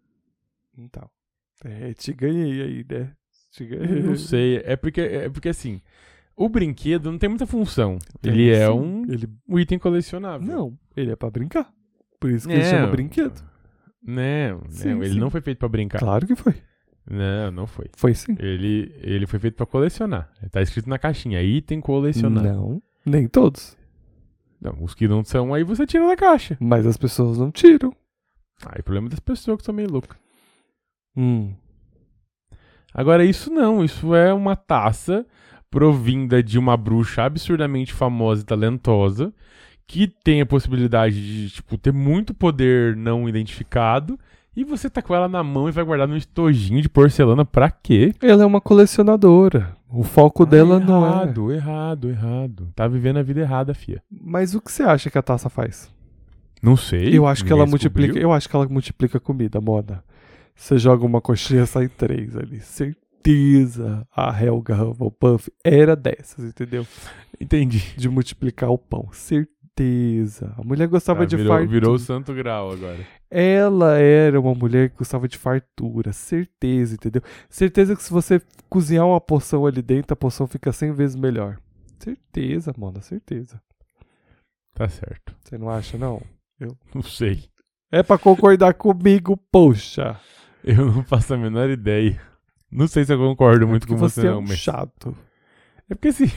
Então, te ganhei aí, né? Te ganhei. Não sei. É porque assim, o brinquedo não tem muita função. Tem, Ele é sim. um item colecionável. Não, ele é pra brincar. Por isso que ele chama brinquedo. Não, Sim, ele sim. não foi feito pra brincar. Claro que foi. Não foi. Foi sim. Ele foi feito pra colecionar. Tá escrito na caixinha, item colecionar. Não, nem todos. Não, os que não são, aí você tira da caixa. Mas as pessoas não tiram. Aí o problema é das pessoas que são meio loucas. Hum. Agora, isso não. Isso é uma taça provinda de uma bruxa absurdamente famosa e talentosa que tem a possibilidade de, tipo, ter muito poder não identificado e você tá com ela na mão e vai guardar num estojinho de porcelana pra quê? Ela é uma colecionadora. O foco dela não é. Errado. Tá vivendo a vida errada, fia. Mas o que você acha que a taça faz? Não sei. Eu acho que ninguém ela multiplica. descobriu. Eu acho que ela multiplica comida, moda. Você joga uma coxinha, sai 3 ali. Certeza a Helga Hufflepuff era dessas, entendeu? Entendi. De multiplicar o pão. Certeza. A mulher gostava de virou, fartura. virou o santo grau agora. Ela era uma mulher que gostava de fartura. Certeza, entendeu? Certeza que se você cozinhar uma poção ali dentro, a poção fica 100 vezes melhor. Certeza, mano, certeza. Tá certo. Você não acha, não? Não sei. É pra concordar comigo, poxa. Eu não faço a menor ideia. Não sei se eu concordo muito Porque com você, é não, um mas... chato. É porque assim...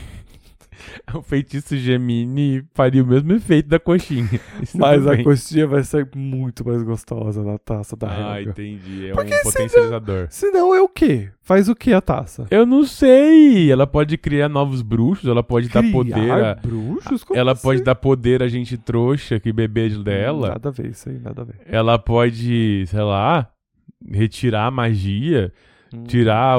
o feitiço Gemini faria o mesmo efeito da coxinha. Isso Mas tudo a bem. coxinha vai ser muito mais gostosa na taça da Ah, Helga. entendi. É Porque um potencializador. Senão é o quê? Faz o quê a taça? Eu não sei. Ela pode criar novos bruxos, ela pode dar poder a... bruxos? Como Ela assim? pode dar poder a gente trouxa que bebê dela. Nada a ver isso aí, nada a ver. Ela pode, sei lá, retirar a magia, tirar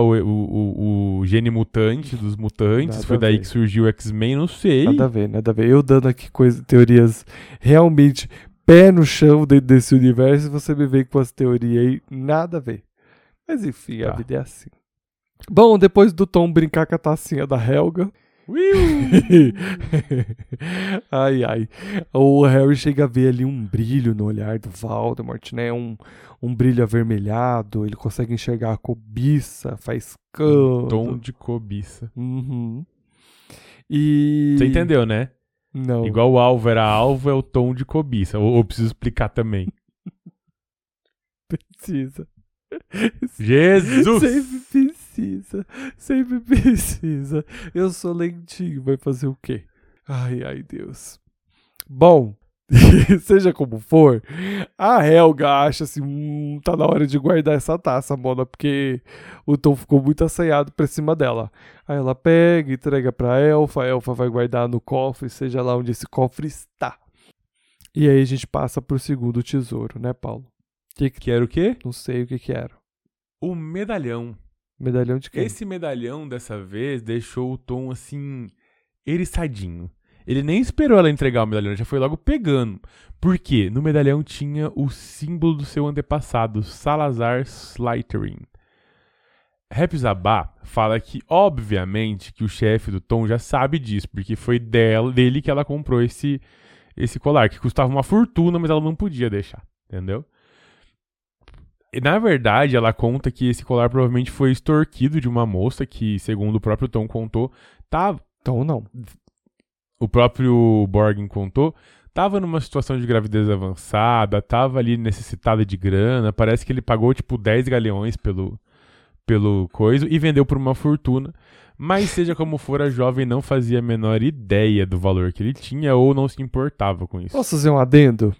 o gene mutante dos mutantes. Nada Foi a daí ver. que surgiu o X-Men, não sei. Nada a ver, nada a ver. Eu dando aqui teorias realmente pé no chão dentro desse universo e você me vem com as teorias aí, nada a ver. Mas enfim, a Tá. vida é assim. Bom, depois do Tom brincar com a tacinha da Helga. Ai, ai. O Harry chega a ver ali um brilho no olhar do Voldemort, né? Um brilho avermelhado. Ele consegue enxergar a cobiça, faiscando. Tom de cobiça. Uhum. E... Você entendeu, né? Não. Igual o alvo era alvo, é o tom de cobiça. Ou preciso explicar também. Precisa. Jesus! Sempre precisa. Sempre precisa. Eu sou lentinho, vai fazer o quê? Ai, ai, Deus. Bom, seja como for, a Helga acha assim, tá na hora de guardar essa taça, Mona, porque o Tom ficou muito assanhado pra cima dela. Aí ela pega, entrega pra Elfa, a Elfa vai guardar no cofre, seja lá onde esse cofre está. E aí a gente passa pro segundo tesouro, né, Paulo? Que era o quê? Não sei o que era. O medalhão. Medalhão de quem? Esse medalhão, dessa vez, deixou o Tom, assim, eriçadinho. Ele nem esperou ela entregar o medalhão, já foi logo pegando. Por quê? No medalhão tinha o símbolo do seu antepassado, Salazar Slytherin. Hepzibah fala que, obviamente, que o chefe do Tom já sabe disso, porque foi dele que ela comprou esse colar, que custava uma fortuna, mas ela não podia deixar, entendeu? E, na verdade, ela conta que esse colar provavelmente foi extorquido de uma moça que, segundo o próprio Tom contou, Tom não. o próprio Borgin contou, tava numa situação de gravidez avançada, tava ali necessitada de grana, parece que ele pagou tipo 10 galeões pelo coisa e vendeu por uma fortuna, Mas seja como for, a jovem não fazia a menor ideia do valor que ele tinha ou não se importava com isso. Posso fazer um adendo?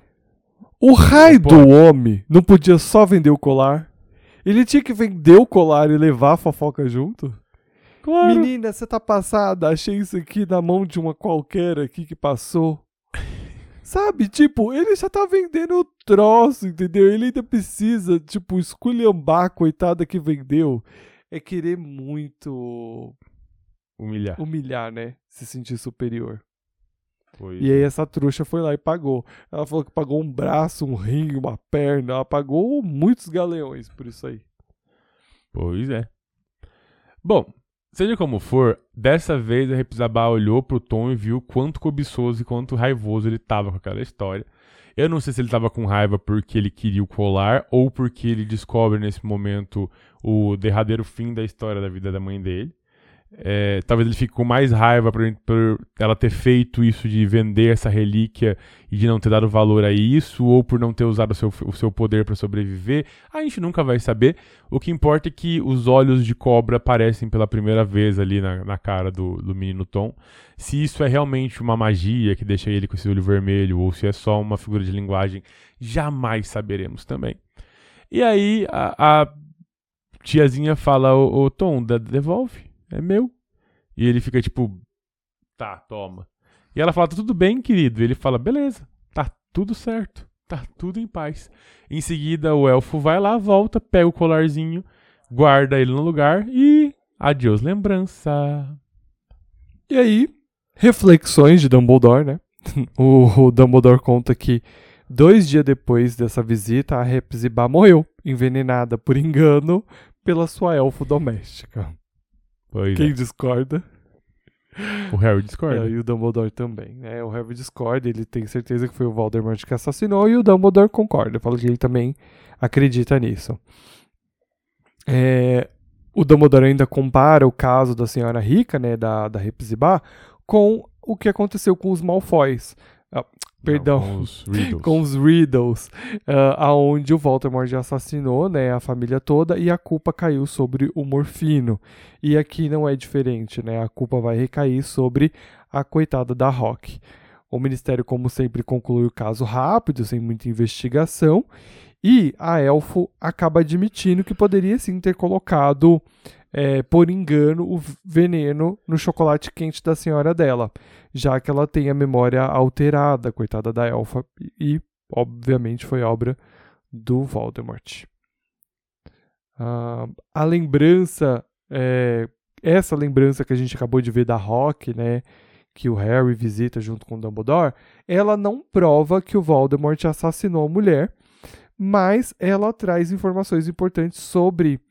O raio do homem não podia só vender o colar? Ele tinha que vender o colar e levar a fofoca junto? Claro. Menina, você tá passada? Achei isso aqui na mão de uma qualquer aqui que passou. Sabe, tipo, ele já tá vendendo o troço, entendeu? Ele ainda precisa, tipo, esculhambar a coitada que vendeu. É querer muito humilhar, né? Se sentir superior. Pois E aí essa trouxa foi lá e pagou. Ela falou que pagou um braço, um rim, uma perna. Ela pagou muitos galeões por isso aí. Pois é. Bom, seja como for, dessa vez a Hepzibah olhou pro Tom e viu quanto cobiçoso e quanto raivoso ele tava com aquela história. Eu não sei se ele tava com raiva porque ele queria o colar ou porque ele descobre nesse momento o derradeiro fim da história da vida da mãe dele. Talvez ele fique com mais raiva por ela ter feito isso de vender essa relíquia e de não ter dado valor a isso, ou por não ter usado o seu poder para sobreviver. A gente nunca vai saber. O que importa é que os olhos de cobra aparecem pela primeira vez ali na cara do menino Tom. Se isso é realmente uma magia que deixa ele com esse olho vermelho, ou se é só uma figura de linguagem, jamais saberemos também. E aí a tiazinha fala: ô Tom, devolve. É meu. E ele fica tipo, tá, toma. E ela fala, tá tudo bem, querido. E ele fala, beleza, tá tudo certo. Tá tudo em paz. Em seguida, o elfo vai lá, volta, pega o colarzinho, guarda ele no lugar e adeus, lembrança. E aí, reflexões de Dumbledore, né? O Dumbledore conta que 2 dias depois dessa visita, a Hepzibah morreu, envenenada por engano pela sua elfo doméstica. Pois Quem é. discorda? O Harry discorda. E o Dumbledore também, né? O Harry discorda, ele tem certeza que foi o Voldemort que assassinou e o Dumbledore concorda, fala que ele também acredita nisso. O Dumbledore ainda compara o caso da senhora rica, né, da Hepzibah, com o que aconteceu com os Malfoys. Perdão, com os Riddles. com os Riddles, aonde o Voldemort assassinou, né, a família toda e a culpa caiu sobre o Morfino. E aqui não é diferente, né, a culpa vai recair sobre a coitada da Rock. O Ministério, como sempre, conclui o caso rápido, sem muita investigação, e a Elfo acaba admitindo que poderia sim ter colocado, por engano, o veneno no chocolate quente da senhora dela, já que ela tem a memória alterada, coitada da Elfa, e obviamente foi obra do Voldemort. A lembrança, essa lembrança que a gente acabou de ver da Rock, né, que o Harry visita junto com o Dumbledore, ela não prova que o Voldemort assassinou a mulher, mas ela traz informações importantes sobre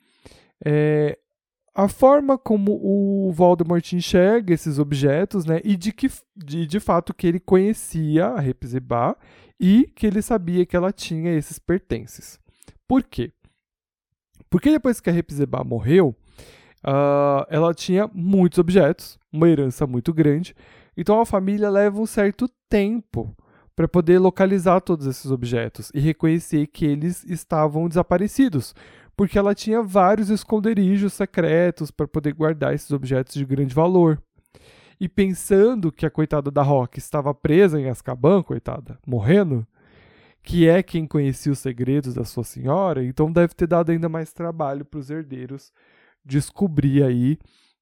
a forma como o Voldemort enxerga esses objetos, né, e de fato que ele conhecia a Hepzibah e que ele sabia que ela tinha esses pertences. Por quê? Porque depois que a Hepzibah morreu, ela tinha muitos objetos, uma herança muito grande, então a família leva um certo tempo para poder localizar todos esses objetos e reconhecer que eles estavam desaparecidos, porque ela tinha vários esconderijos secretos para poder guardar esses objetos de grande valor. E pensando que a coitada da Rock estava presa em Azkaban, coitada, morrendo, que é quem conhecia os segredos da sua senhora, então deve ter dado ainda mais trabalho para os herdeiros descobrir aí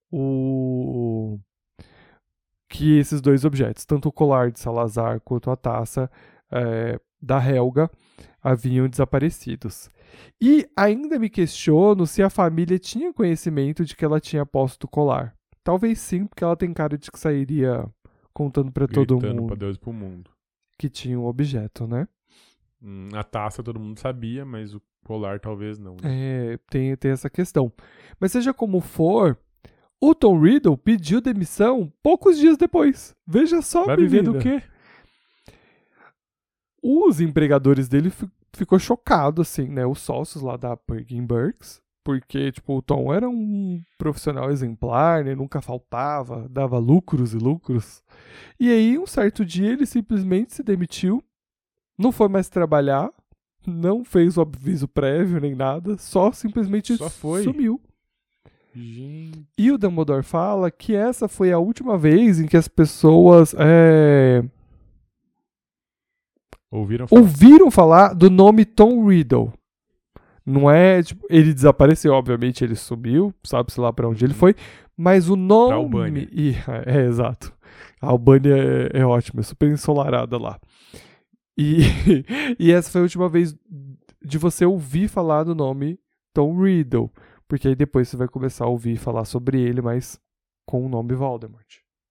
que esses 2 objetos, tanto o colar de Salazar quanto a taça da Helga, haviam desaparecidos. E ainda me questiono se a família tinha conhecimento de que ela tinha posto o colar. Talvez sim, porque ela tem cara de que sairia contando para todo mundo, pra Deus e pro mundo, que tinha um objeto, né? A taça todo mundo sabia, mas o colar talvez não. Né? Tem essa questão. Mas seja como for, o Tom Riddle pediu demissão poucos dias depois. Veja só, Vai menina. viver do quê? Os empregadores dele ficou chocado, assim, né? Os sócios lá da Perkin Burks, porque, tipo, o Tom era um profissional exemplar, né? Nunca faltava, dava lucros e lucros. E aí, um certo dia, ele simplesmente se demitiu, não foi mais trabalhar, não fez o aviso prévio nem nada, só simplesmente Só foi. sumiu. Gente. E o Dumbledore fala que essa foi a última vez em que as pessoas ouviram falar do nome Tom Riddle. Não é, tipo, ele desapareceu, obviamente, ele sumiu, sabe-se lá pra onde ele foi, mas o nome... Pra Albânia. Exato. A Albânia é ótima, é super ensolarada lá. E essa foi a última vez de você ouvir falar do nome Tom Riddle, porque aí depois você vai começar a ouvir falar sobre ele, mas com o nome Voldemort.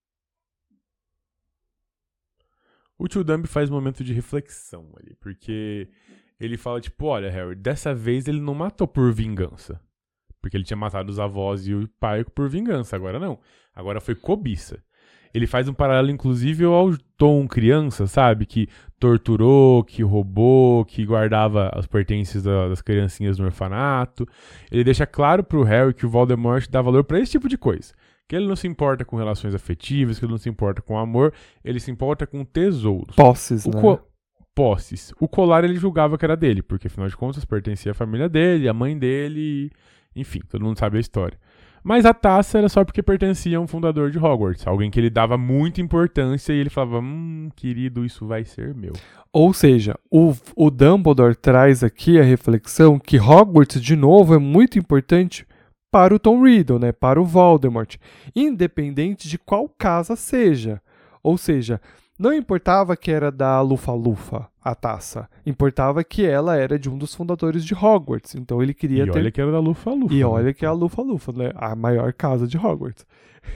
O tio Dumb faz um momento de reflexão ali, porque ele fala, tipo, olha, Harry, dessa vez ele não matou por vingança. Porque ele tinha matado os avós e o pai por vingança, agora não. Agora foi cobiça. Ele faz um paralelo, inclusive, ao Tom criança, sabe? Que torturou, que roubou, que guardava os pertences das criancinhas no orfanato. Ele deixa claro pro Harry que o Voldemort dá valor pra esse tipo de coisa. Que ele não se importa com relações afetivas, que ele não se importa com amor, ele se importa com tesouros. Posses, né? Posses. O colar ele julgava que era dele, porque afinal de contas pertencia à família dele, à mãe dele, enfim, todo mundo sabe a história. Mas a taça era só porque pertencia a um fundador de Hogwarts, alguém que ele dava muita importância e ele falava, querido, isso vai ser meu. Ou seja, o Dumbledore traz aqui a reflexão que Hogwarts, de novo, é muito importante para o Tom Riddle, né, para o Voldemort, independente de qual casa seja. Ou seja, não importava que era da Lufa-Lufa, a taça. Importava que ela era de um dos fundadores de Hogwarts. Então ele queria ter... olha que era da Lufa-Lufa. E olha que é a Lufa-Lufa, né? A maior casa de Hogwarts.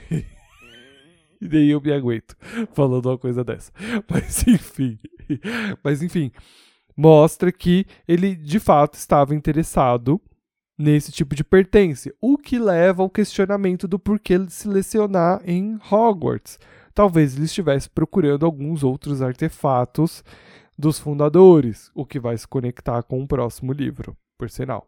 E daí eu me aguento falando uma coisa dessa. Mas enfim, mostra que ele de fato estava interessado nesse tipo de pertence. O que leva ao questionamento do porquê ele se lecionar em Hogwarts. Talvez ele estivesse procurando alguns outros artefatos dos fundadores, o que vai se conectar com o próximo livro, por sinal.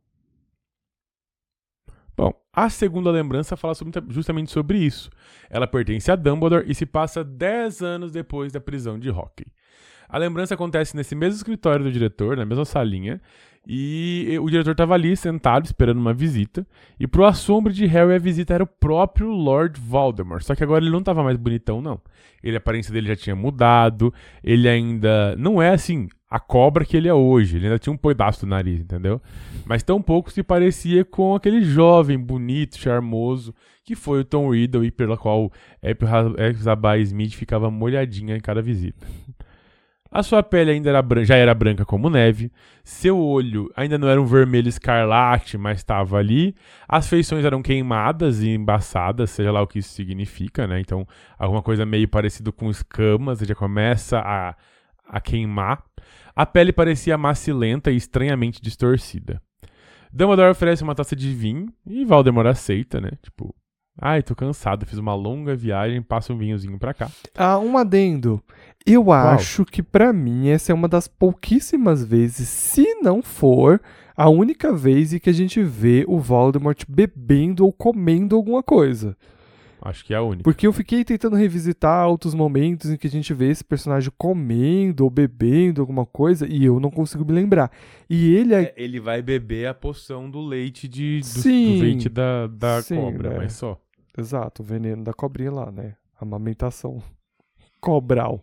Bom, a segunda lembrança fala justamente sobre isso. Ela pertence a Dumbledore e se passa 10 anos depois da prisão de Hockley. A lembrança acontece nesse mesmo escritório do diretor, na mesma salinha, e o diretor estava ali sentado esperando uma visita, e pro assombro de Harry a visita era o próprio Lord Voldemort, só que agora ele não estava mais bonitão não. A aparência dele já tinha mudado, ele ainda não é assim a cobra que ele é hoje, ele ainda tinha um pedaço do nariz, entendeu? Mas tão pouco se parecia com aquele jovem, bonito, charmoso, que foi o Tom Riddle e pela qual Elphaba Smith ficava molhadinha em cada visita. A sua pele ainda já era branca como neve, seu olho ainda não era um vermelho escarlate, mas estava ali, as feições eram queimadas e embaçadas, seja lá o que isso significa, né? Então, alguma coisa meio parecido com escamas, já começa a queimar. A pele parecia macilenta e estranhamente distorcida. Dumbledore oferece uma taça de vinho e Voldemort aceita, né? Tipo, ai, tô cansado, fiz uma longa viagem, passa um vinhozinho pra cá. Um adendo. Eu acho que pra mim essa é uma das pouquíssimas vezes, se não for a única vez em que a gente vê o Voldemort bebendo ou comendo alguma coisa. Acho que é a única. Porque eu fiquei tentando revisitar outros momentos em que a gente vê esse personagem comendo ou bebendo alguma coisa e eu não consigo me lembrar. E ele vai beber a poção do leite do leite da sim, cobra, né? mas só. Exato, o veneno da cobrinha lá, né? Amamentação cobral.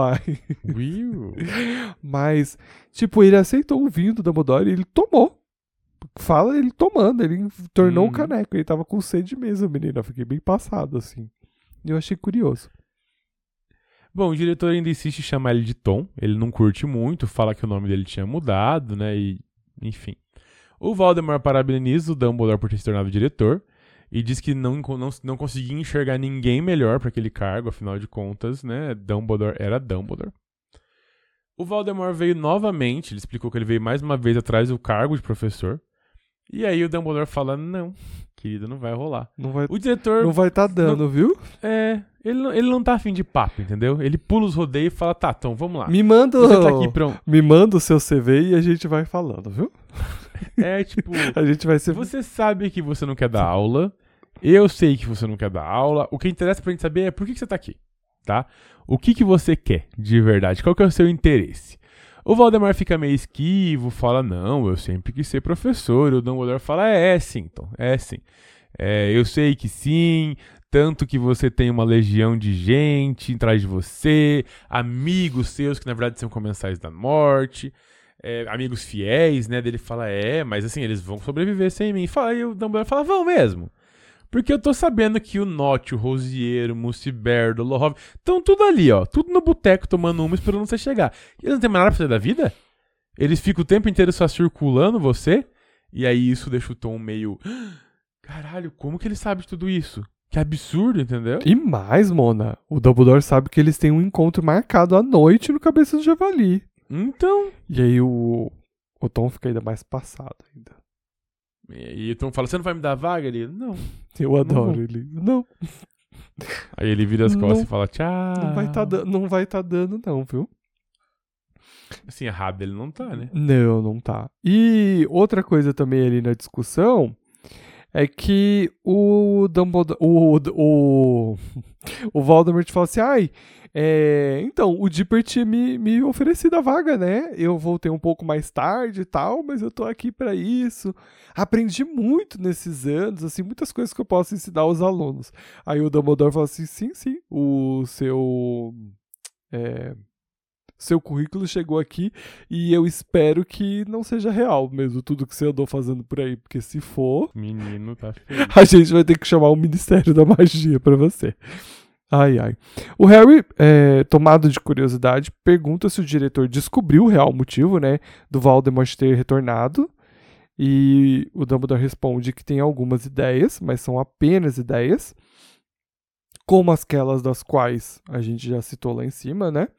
Mas, tipo, ele aceitou o vinho do Dumbledore e ele tomou. Fala ele tomando, ele tornou o caneco. Ele tava com sede mesmo, menino. Eu fiquei bem passado, assim. E eu achei curioso. Bom, o diretor ainda insiste em chamar ele de Tom. Ele não curte muito, fala que o nome dele tinha mudado, né? E, enfim. O Voldemort parabeniza o Dumbledore por ter se tornado diretor. E diz que não conseguia enxergar ninguém melhor para aquele cargo, afinal de contas, né? Dumbledore era Dumbledore. O Voldemort veio novamente, ele explicou que ele veio mais uma vez atrás do cargo de professor. E aí o Dumbledore fala, não, querido, não vai rolar. O diretor não vai estar dando, viu? Ele não tá afim de papo, entendeu? Ele pula os rodeios e fala, tá, então vamos lá. Me manda o seu CV e a gente vai falando, viu? Tipo, a gente vai ser... Você sabe que você não quer dar aula, eu sei que você não quer dar aula, o que interessa pra gente saber é por que você tá aqui, tá? O que você quer, de verdade? Qual que é o seu interesse? O Voldemort fica meio esquivo, fala, não, eu sempre quis ser professor. O Dumbledore fala, sim, Tom, sim. Eu sei que sim, tanto que você tem uma legião de gente atrás de você, amigos seus que na verdade são comensais da morte, amigos fiéis, né? Dele fala, mas assim, eles vão sobreviver sem mim. E o Dumbledore fala, vão mesmo. Porque eu tô sabendo que o Notch, o Rosier, o Muciberdo, o Lohov, estão tudo ali, ó. Tudo no boteco tomando uma esperando você chegar. E eles não têm mais nada pra fazer da vida? Eles ficam o tempo inteiro só circulando você? E aí isso deixa o Tom meio... Caralho, como que ele sabe de tudo isso? Que absurdo, entendeu? E mais, Mona, o Dumbledore sabe que eles têm um encontro marcado à noite no Cabeça do Javali. Então... E aí o Tom fica ainda mais passado ainda. E o Tom fala, você não vai me dar vaga? Ele, não. Eu adoro não. ele. Não. Aí ele vira as costas Não. e fala, tchau. Não vai tá dando não, viu? Assim, errado ele não tá, né? Não tá. E outra coisa também ali na discussão é que o Dumbledore, o Voldemort fala assim, então, o Dipper tinha me oferecido a vaga, né? Eu voltei um pouco mais tarde e tal, mas eu tô aqui pra isso. Aprendi muito nesses anos, assim, muitas coisas que eu posso ensinar aos alunos. Aí o Dumbledore fala assim, sim, o seu currículo chegou aqui e eu espero que não seja real mesmo tudo que você andou fazendo por aí, porque se for, menino tá feio. a gente vai ter que chamar o Ministério da Magia pra você. Ai. O Harry, tomado de curiosidade, pergunta se o diretor descobriu o real motivo, né, do Voldemort ter retornado. E o Dumbledore responde que tem algumas ideias, mas são apenas ideias, como aquelas das quais a gente já citou lá em cima, né?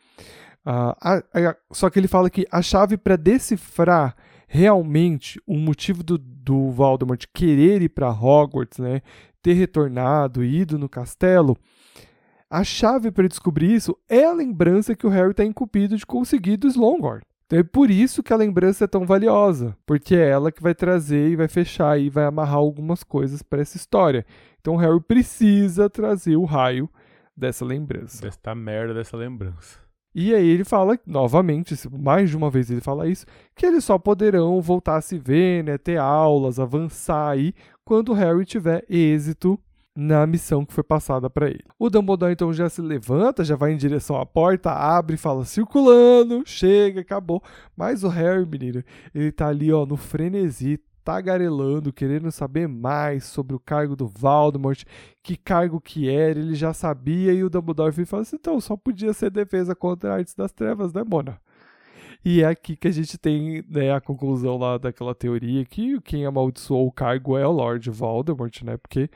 Só que ele fala que a chave para decifrar realmente o motivo do Voldemort querer ir para Hogwarts, né, ter retornado, ido no castelo, a chave para descobrir isso é a lembrança que o Harry está incumbido de conseguir do Slughorn. Então é por isso que a lembrança é tão valiosa, porque é ela que vai trazer e vai fechar e vai amarrar algumas coisas para essa história. Então o Harry precisa trazer o raio dessa lembrança. Desta merda dessa lembrança. E aí ele fala, novamente, mais de uma vez ele fala isso, que eles só poderão voltar a se ver, né, ter aulas, avançar aí, quando o Harry tiver êxito na missão que foi passada para ele. O Dumbledore então já se levanta, já vai em direção à porta, abre e fala, circulando, chega, acabou. Mas o Harry, menino, ele tá ali, ó, no frenesi, tagarelando, querendo saber mais sobre o cargo do Voldemort, que cargo que era, ele já sabia, e o Dumbledore vem e fala assim, então, só podia ser defesa contra a Artes das Trevas, né, Mona? E é aqui que a gente tem, né, a conclusão lá daquela teoria que quem amaldiçoou o cargo é o Lord Voldemort, né, porque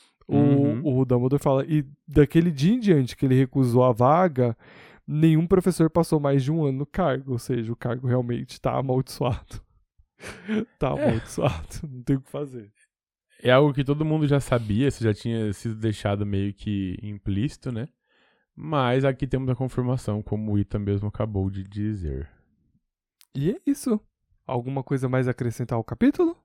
o Dumbledore fala, e daquele dia em diante que ele recusou a vaga, nenhum professor passou mais de um ano no cargo, ou seja, o cargo realmente tá amaldiçoado. Tá amaldiçoado, não tem o que fazer. É algo que todo mundo já sabia, isso já tinha sido deixado meio que implícito, né? Mas aqui temos a confirmação, como o Ita mesmo acabou de dizer. E é isso. Alguma coisa mais a acrescentar ao capítulo?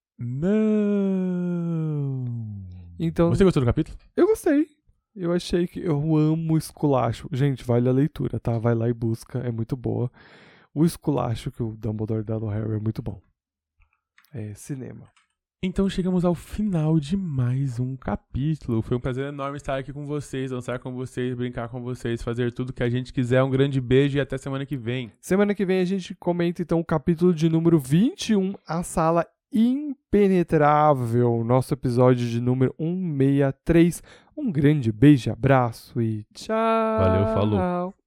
Não. Então, Você gostou do capítulo? eu gostei. Eu achei que eu amo esculacho. Gente, vale a leitura, tá? Vai lá e busca, é muito boa. O esculacho que o Dumbledore dá no Harry é muito bom. É cinema. Então chegamos ao final de mais um capítulo. Foi um prazer enorme estar aqui com vocês, dançar com vocês, brincar com vocês, fazer tudo que a gente quiser. Um grande beijo e até semana que vem. Semana que vem a gente comenta então o capítulo de número 21, A Sala Impenetrável, nosso episódio de número 163. Um grande beijo, abraço e tchau. Valeu, falou.